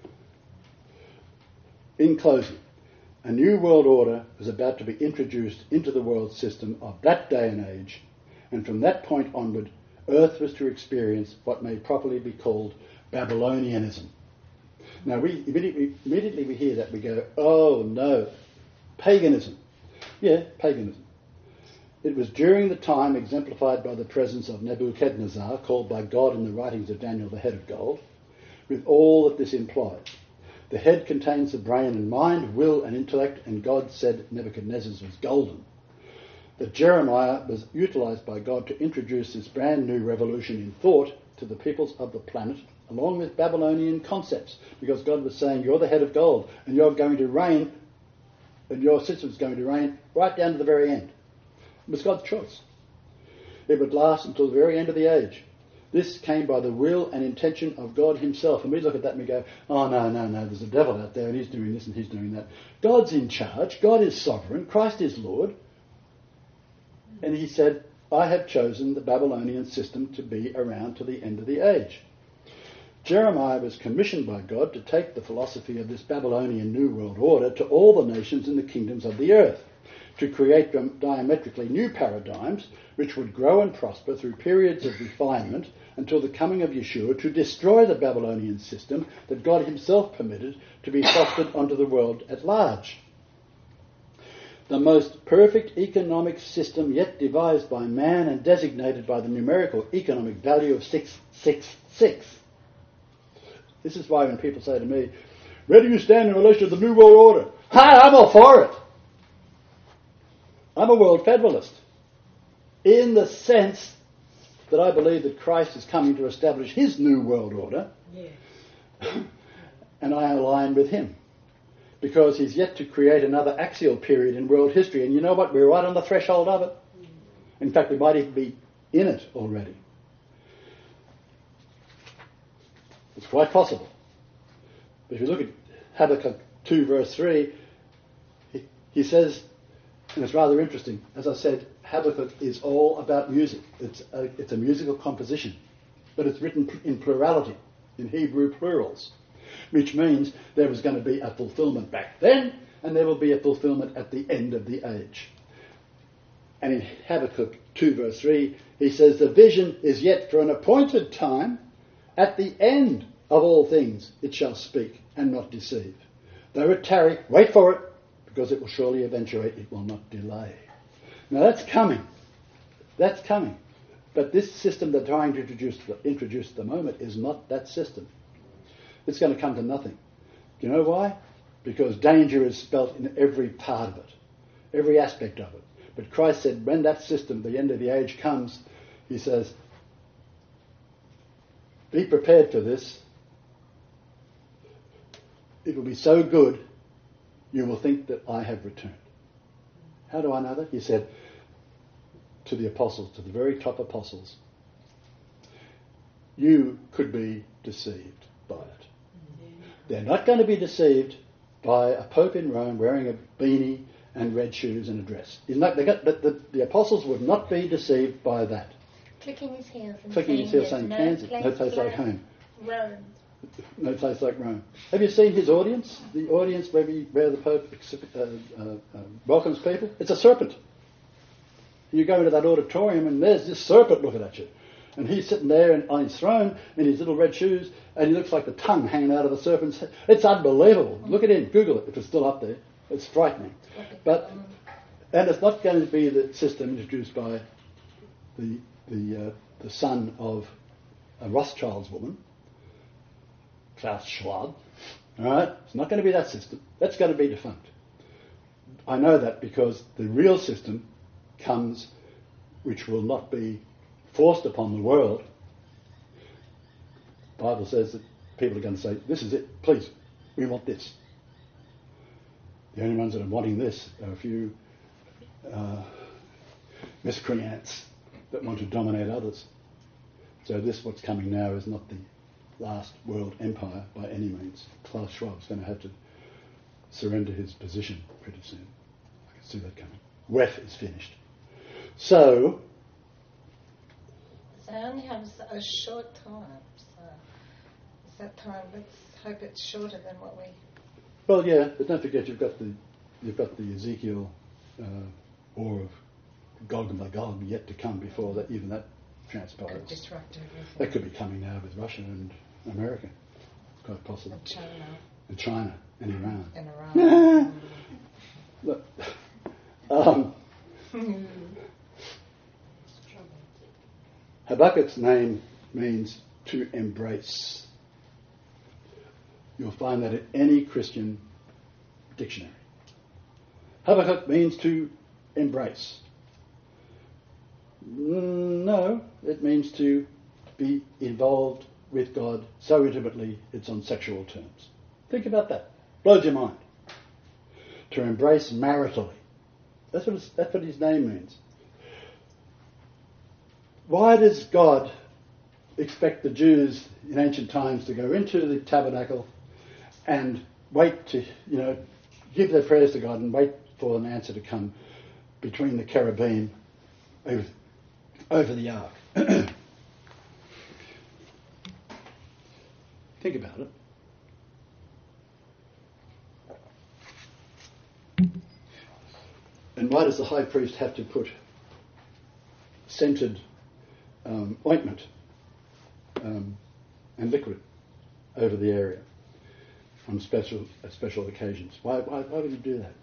A: in closing, a new world order was about to be introduced into the world system of that day and age, and from that point onward, Earth was to experience what may properly be called Babylonianism. Now, we immediately, immediately we hear that, we go, oh no, paganism. Yeah, paganism. It was during the time exemplified by the presence of Nebuchadnezzar, called by God in the writings of Daniel the head of gold, with all that this implied. The head contains the brain and mind, will and intellect, and God said Nebuchadnezzar's was golden. That Jeremiah was utilised by God to introduce this brand new revolution in thought to the peoples of the planet, along with Babylonian concepts, because God was saying, you're the head of gold, and you're going to reign, and your system's going to reign right down to the very end. It was God's choice. It would last until the very end of the age. This came by the will and intention of God himself. And we look at that and we go, oh, no, no, no, there's a devil out there and he's doing this and he's doing that. God's in charge. God is sovereign. Christ is Lord. And he said, I have chosen the Babylonian system to be around to the end of the age. Jeremiah was commissioned by God to take the philosophy of this Babylonian New World Order to all the nations in the kingdoms of the earth, to create diametrically new paradigms which would grow and prosper through periods of refinement until the coming of Yeshua, to destroy the Babylonian system that God himself permitted to be fostered onto the world at large. The most perfect economic system yet devised by man and designated by the numerical economic value of six six six. This is why when people say to me, where do you stand in relation to the New World Order? Hi, I'm all for it. I'm a world federalist in the sense that I believe that Christ is coming to establish his new world order, yes. And I align with him because he's yet to create another axial period in world history. And you know what? We're right on the threshold of it. In fact, we might even be in it already. It's quite possible. But if you look at Habakkuk two verse three, he, he says, and it's rather interesting, as I said, Habakkuk is all about music. It's a, it's a musical composition. but it's written in plurality, in Hebrew plurals, which means there was going to be a fulfillment back then, and there will be a fulfillment at the end of the age. And in Habakkuk two verse three, he says, the vision is yet for an appointed time. At the end of all things it shall speak and not deceive. Though it tarry, wait for it, because it will surely eventuate, it will not delay. Now that's coming. That's coming. But this system they're trying to introduce, introduce at the moment is not that system. It's going to come to nothing. Do you know why? Because danger is spelt in every part of it, every aspect of it. But Christ said when that system, the end of the age, comes, he says, be prepared for this. It will be so good, you will think that I have returned. How do I know that? He said to the apostles, to the very top apostles, you could be deceived by it. They're not going to be deceived by a pope in Rome wearing a beanie and red shoes and a dress. He's not, they got, the, the, the apostles would not be deceived by that.
B: Clicking his heels and
A: Clicking
B: saying,
A: his heels
B: "There's
A: saying,
B: no
A: Kansas,
B: place
A: no place like home.
B: Rome."
A: No place like Rome. Have you seen his audience? The audience where, we, where the Pope uh, uh, uh, welcomes people? It's a serpent. You go into that auditorium and there's this serpent looking at you. And he's sitting there and, on his throne in his little red shoes, and he looks like the tongue hanging out of the serpent's head. It's unbelievable. Look at him. Google it if it's still up there. It's frightening. But and it's not going to be the system introduced by the the uh, the son of a Rothschild's woman, Klaus Schwab. All right? It's not going to be that system. That's going to be defunct. I know that because the real system comes, which will not be forced upon the world. The Bible says that people are going to say, this is it, please, we want this. The only ones that are wanting this are a few uh, miscreants that want to dominate others. So this, what's coming now, is not the last world empire by any means. Klaus Schwab's going to have to surrender his position pretty soon. I can see that coming. W E F is finished. So,
B: So I only have a short time, so it's that time. Let's hope it's shorter than what we...
A: well, yeah, but don't forget you've got the you've got the Ezekiel uh, war of Gog and Magog yet to come before that even that transpires.
B: Could disrupt everything.
A: That could be coming now with Russia and America. It's quite possible.
B: And China.
A: And China and Iran.
B: And Iran.
A: Look, um, Habakkuk's name means to embrace. You'll find that in any Christian dictionary. Habakkuk means to embrace. No, it means to be involved with God so intimately it's on sexual terms. Think about that. Blows your mind. To embrace maritally. That's what, it's, that's what his name means. Why does God expect the Jews in ancient times to go into the tabernacle and wait to, you know, give their prayers to God and wait for an answer to come between the cherubim over, over the ark? Think about it. And why does the high priest have to put scented um, ointment um, and liquid over the area on special at special occasions? Why, why, why would he do that?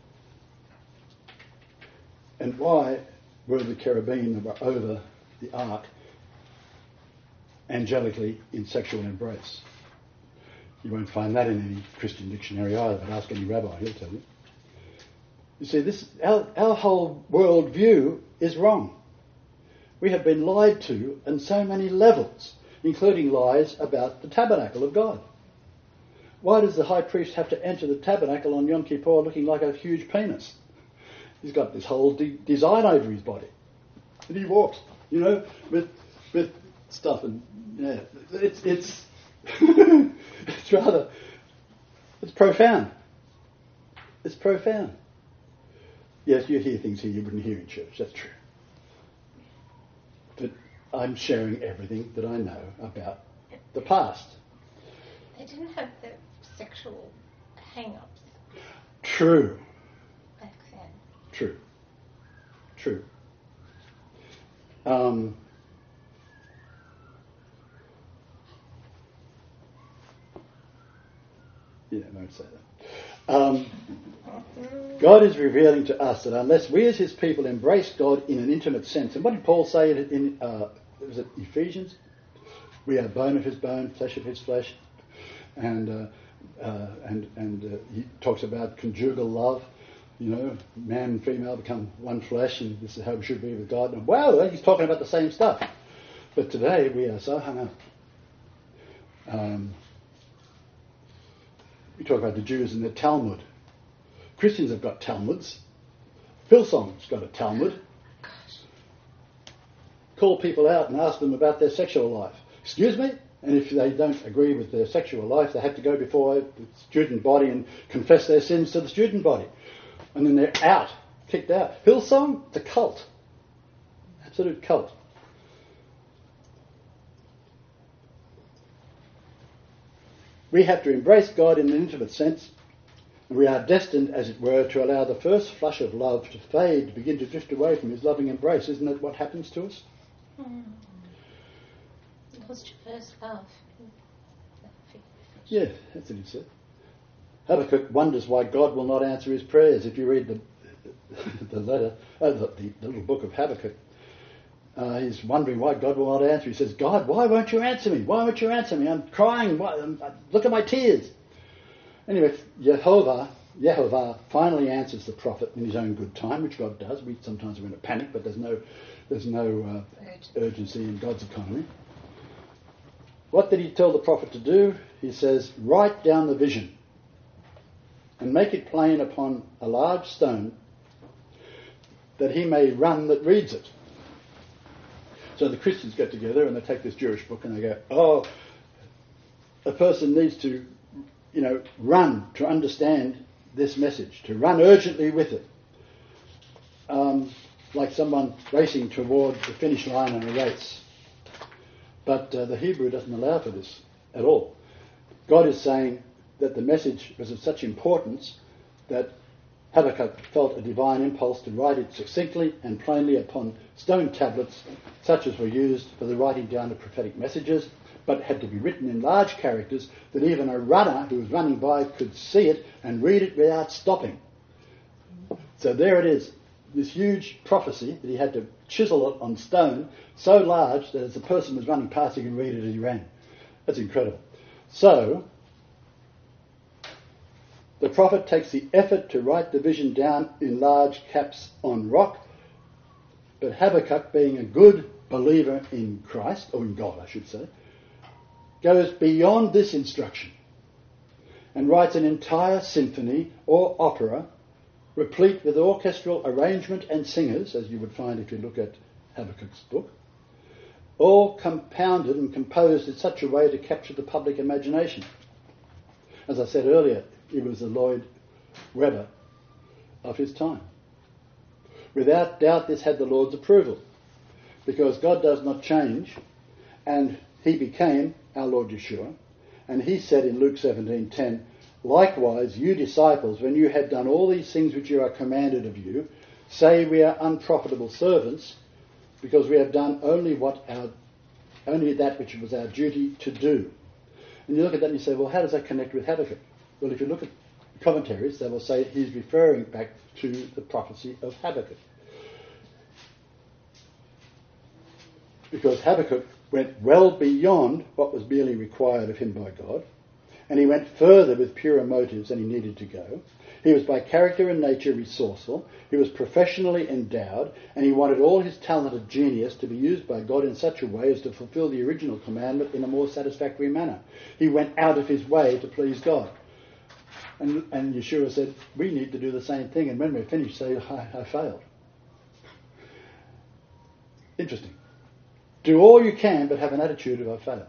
A: And why were the cherubim that were over the ark angelically in sexual embrace? You won't find that in any Christian dictionary either, but ask any rabbi, he'll tell you. You see, this our, our whole world view is wrong. We have been lied to on so many levels, including lies about the tabernacle of God. Why does the high priest have to enter the tabernacle on Yom Kippur looking like a huge penis? He's got this whole de- design over his body. And he walks, you know, with with stuff, and yeah, it's it's it's rather it's profound. It's profound. Yes, you hear things here you wouldn't hear in church. That's true. But I'm sharing everything that I know about the past.
B: They didn't have the sexual hang-ups
A: True,
B: back then.
A: true, true. Um, yeah, I won't say that. Um, God is revealing to us that unless we as his people embrace God in an intimate sense, and what did Paul say in, uh, was it Ephesians? We are bone of his bone, flesh of his flesh, and uh, uh, and and uh, he talks about conjugal love. You know, man and female become one flesh, and this is how we should be with God. And wow, he's talking about the same stuff. But today we are so hung up. Um, we talk about the Jews and the Talmud. Christians have got Talmuds. Hillsong's got a Talmud. Call people out and ask them about their sexual life. Excuse me? And if they don't agree with their sexual life, they have to go before the student body and confess their sins to the student body. And then they're out, kicked out. Hillsong, it's a cult. Absolute cult. We have to embrace God in an intimate sense. And we are destined, as it were, to allow the first flush of love to fade, to begin to drift away from his loving embrace. Isn't that what happens to us?
B: Mm. Lost your first love.
A: Yeah, that's what he said. Habakkuk wonders why God will not answer his prayers. If you read the the letter, uh, the, the, the little book of Habakkuk, uh, he's wondering why God will not answer. He says, God, why won't you answer me? Why won't you answer me? I'm crying. Why, I'm, look at my tears. Anyway, Jehovah, Jehovah finally answers the prophet in his own good time, which God does. We sometimes are in a panic, but there's no, there's no uh, urgency in God's economy. What did he tell the prophet to do? He says, write down the vision and make it plain upon a large stone that he may run that reads it. So the Christians get together and they take this Jewish book and they go, oh, a person needs to, you know, run to understand this message, to run urgently with it. Um, like someone racing toward the finish line in a race. But uh, the Hebrew doesn't allow for this at all. God is saying that the message was of such importance that Habakkuk felt a divine impulse to write it succinctly and plainly upon stone tablets, such as were used for the writing down of prophetic messages, but had to be written in large characters that even a runner who was running by could see it and read it without stopping. So there it is, this huge prophecy that he had to chisel it on stone, so large that as the person was running past he could read it as he ran. That's incredible. So, the prophet takes the effort to write the vision down in large caps on rock, but Habakkuk, being a good believer in Christ, or in God I should say, goes beyond this instruction and writes an entire symphony or opera replete with orchestral arrangement and singers, as you would find if you look at Habakkuk's book, all compounded and composed in such a way to capture the public imagination. As I said earlier, he was the Lloyd Webber of his time. Without doubt this had the Lord's approval, because God does not change, and he became our Lord Yeshua, and he said in Luke seventeen ten, likewise, you disciples, when you had done all these things which you are commanded of you, say we are unprofitable servants, because we have done only what our, only that which it was our duty to do. And you look at that and you say, well, how does that connect with Habakkuk? Well, if you look at commentaries, they will say he's referring back to the prophecy of Habakkuk. Because Habakkuk went well beyond what was merely required of him by God, and he went further with purer motives than he needed to go. He was by character and nature resourceful, he was professionally endowed, and he wanted all his talented genius to be used by God in such a way as to fulfill the original commandment in a more satisfactory manner. He went out of his way to please God. And, and Yeshua said, we need to do the same thing, and when we're finished, say, I, I failed. Interesting. Do all you can, but have an attitude of I failed.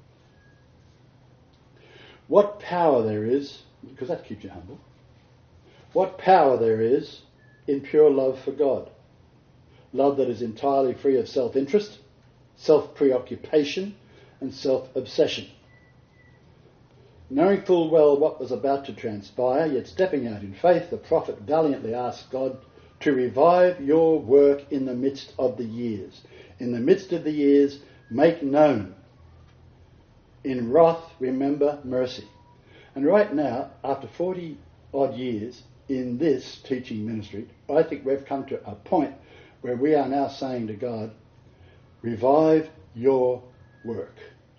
A: What power there is, because that keeps you humble, what power there is in pure love for God. Love that is entirely free of self-interest, self-preoccupation and self-obsession. Knowing full well what was about to transpire, yet stepping out in faith, the prophet valiantly asked God to revive your work in the midst of the years. In the midst of the years, make known. In wrath, remember mercy. And right now, after forty odd years in this teaching ministry, I think we've come to a point where we are now saying to God, revive your work.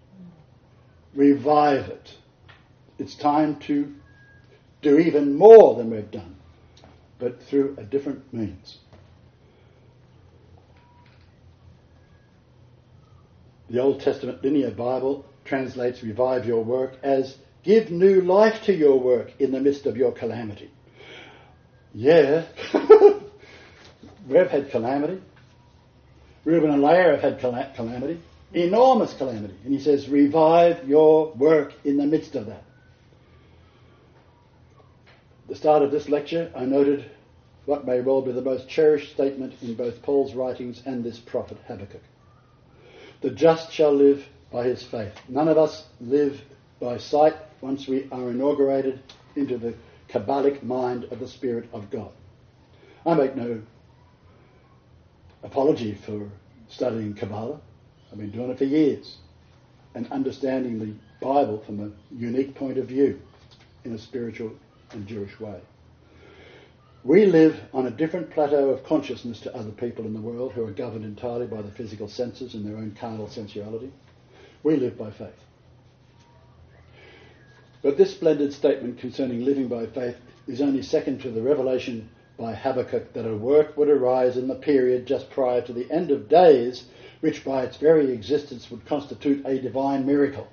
A: Revive it. It's time to do even more than we've done, but through a different means. The Old Testament Linear Bible translates revive your work as give new life to your work in the midst of your calamity. Yeah, we've had calamity. Reuben and Leah have had cal- calamity, enormous calamity. And he says, revive your work in the midst of that. At the start of this lecture, I noted what may well be the most cherished statement in both Paul's writings and this prophet Habakkuk. The just shall live by his faith. None of us live by sight once we are inaugurated into the Kabbalic mind of the Spirit of God. I make no apology for studying Kabbalah. I've been doing it for years and understanding the Bible from a unique point of view in a spiritual and Jewish way. We live on a different plateau of consciousness to other people in the world who are governed entirely by the physical senses and their own carnal sensuality. We live by faith. But this splendid statement concerning living by faith is only second to the revelation by Habakkuk that a work would arise in the period just prior to the end of days, which by its very existence would constitute a divine miracle.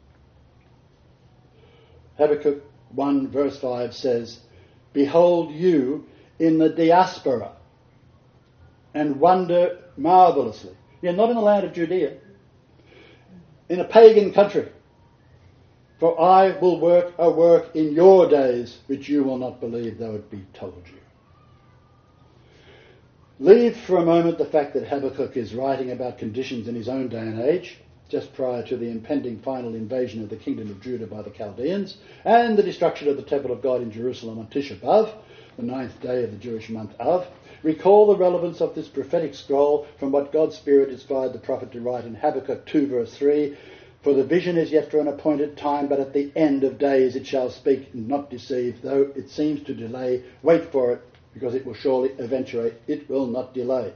A: Habakkuk one verse five says, behold you in the diaspora and wonder marvellously. You're not in the land of Judea, in a pagan country. For I will work a work in your days which you will not believe though it be told you. Leave for a moment the fact that Habakkuk is writing about conditions in his own day and age, just prior to the impending final invasion of the kingdom of Judah by the Chaldeans, and the destruction of the temple of God in Jerusalem on Tisha B'Av, the ninth day of the Jewish month Av. Recall the relevance of this prophetic scroll from what God's Spirit inspired the prophet to write in Habakkuk two verse three, for the vision is yet for an appointed time, but at the end of days it shall speak and not deceive. Though it seems to delay, wait for it, because it will surely eventuate. It will not delay.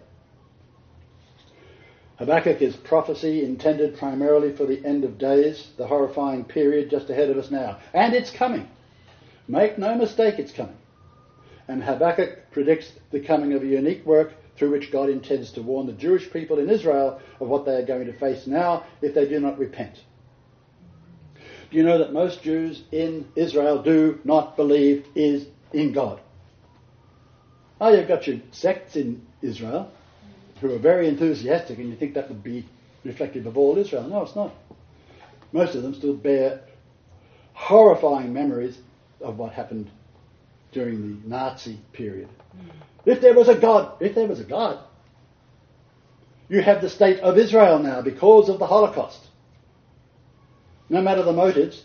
A: Habakkuk is prophecy intended primarily for the end of days, the horrifying period just ahead of us now. And it's coming. Make no mistake, it's coming. And Habakkuk predicts the coming of a unique work through which God intends to warn the Jewish people in Israel of what they are going to face now if they do not repent. Do you know that most Jews in Israel do not believe is in God? Oh, you've got your sects in Israel who are very enthusiastic, and you think that would be reflective of all Israel. No, it's not. Most of them still bear horrifying memories of what happened during the Nazi period. Mm. If there was a God, if there was a God, you have the state of Israel now because of the Holocaust. No matter the motives.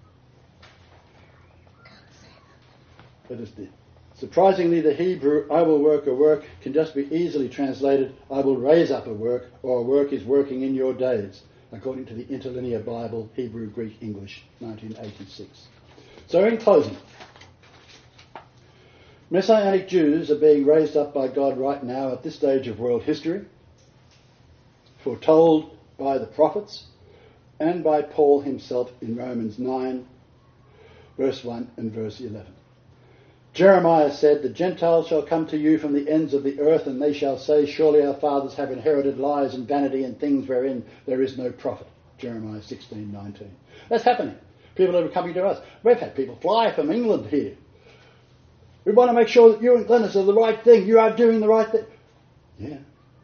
A: But it's the Surprisingly, the Hebrew, I will work a work, can just be easily translated, I will raise up a work, or a work is working in your days, according to the Interlinear Bible, Hebrew, Greek, English, nineteen eighty-six. So in closing, Messianic Jews are being raised up by God right now at this stage of world history, foretold by the prophets and by Paul himself in Romans nine, verse one and verse eleven. Jeremiah said, the Gentiles shall come to you from the ends of the earth, and they shall say, surely our fathers have inherited lies and vanity and things wherein there is no profit. Jeremiah sixteen nineteen. That's happening. People are coming to us. We've had people fly from England here. We want to make sure that you and Glennis are the right thing. You are doing the right thing. Yeah.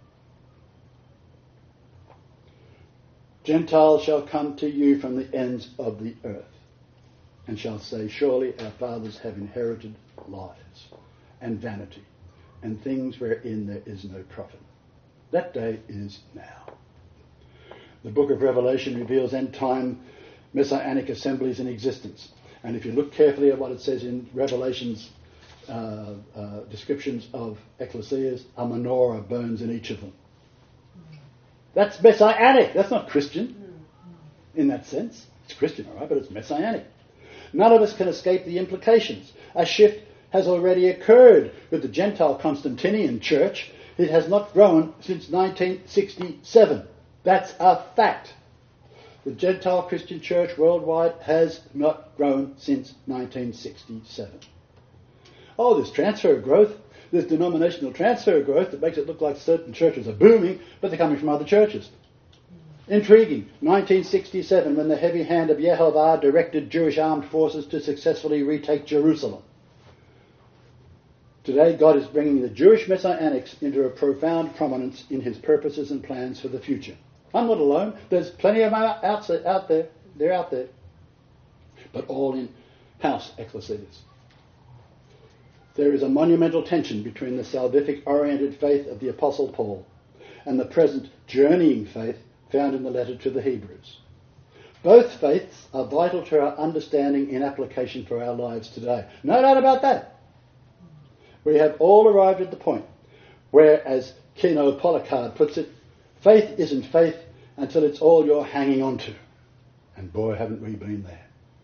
A: Gentiles shall come to you from the ends of the earth, and shall say, surely our fathers have inherited lies and vanity and things wherein there is no profit. That day is now. The book of Revelation reveals end-time messianic assemblies in existence. And if you look carefully at what it says in Revelation's uh, uh, descriptions of ecclesias, a menorah burns in each of them. That's messianic. That's not Christian in that sense. It's Christian, all right, but it's messianic. None of us can escape the implications. A shift has already occurred with the Gentile Constantinian Church. It has not grown since nineteen sixty-seven. That's a fact. The Gentile Christian Church worldwide has not grown since nineteen sixty-seven. Oh, there's transfer growth. There's denominational transfer growth that makes it look like certain churches are booming, but they're coming from other churches. Intriguing. nineteen sixty-seven, when the heavy hand of Yehovah directed Jewish armed forces to successfully retake Jerusalem. Today, God is bringing the Jewish Messianics into a profound prominence in his purposes and plans for the future. I'm not alone. There's plenty of them out, out there. They're out there. But all in house ecclesias. There is a monumental tension between the salvific-oriented faith of the Apostle Paul and the present journeying faith found in the letter to the Hebrews. Both faiths are vital to our understanding and application for our lives today. No doubt about that. We have all arrived at the point where, as Kino Policard puts it, faith isn't faith until it's all you're hanging on to. And boy, haven't we been there.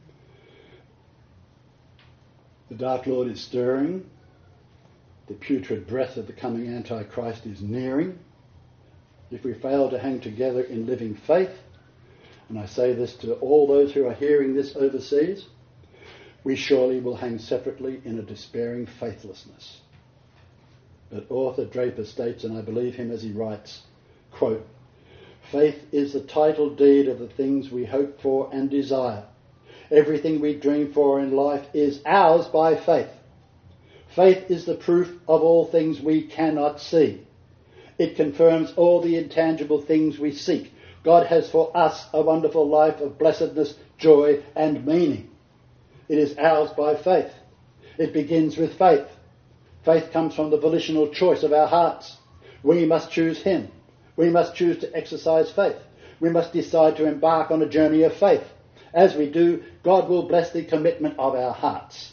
A: The Dark Lord is stirring. The putrid breath of the coming Antichrist is nearing. If we fail to hang together in living faith, and I say this to all those who are hearing this overseas, we surely will hang separately in a despairing faithlessness. But author Draper states, and I believe him as he writes, quote, "Faith is the title deed of the things we hope for and desire. Everything we dream for in life is ours by faith. Faith is the proof of all things we cannot see. It confirms all the intangible things we seek. God has for us a wonderful life of blessedness, joy, and meaning. It is ours by faith. It begins with faith. Faith comes from the volitional choice of our hearts. We must choose him. We must choose to exercise faith. We must decide to embark on a journey of faith. As we do, God will bless the commitment of our hearts."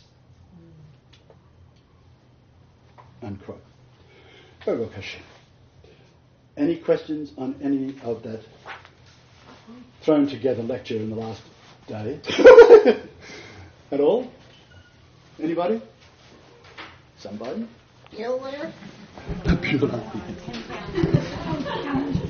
A: Unquote. Baruch Hashem. Any questions on any of that thrown together lecture in the last day? At all? Anybody? Somebody?
B: Bueller?
A: Bueller.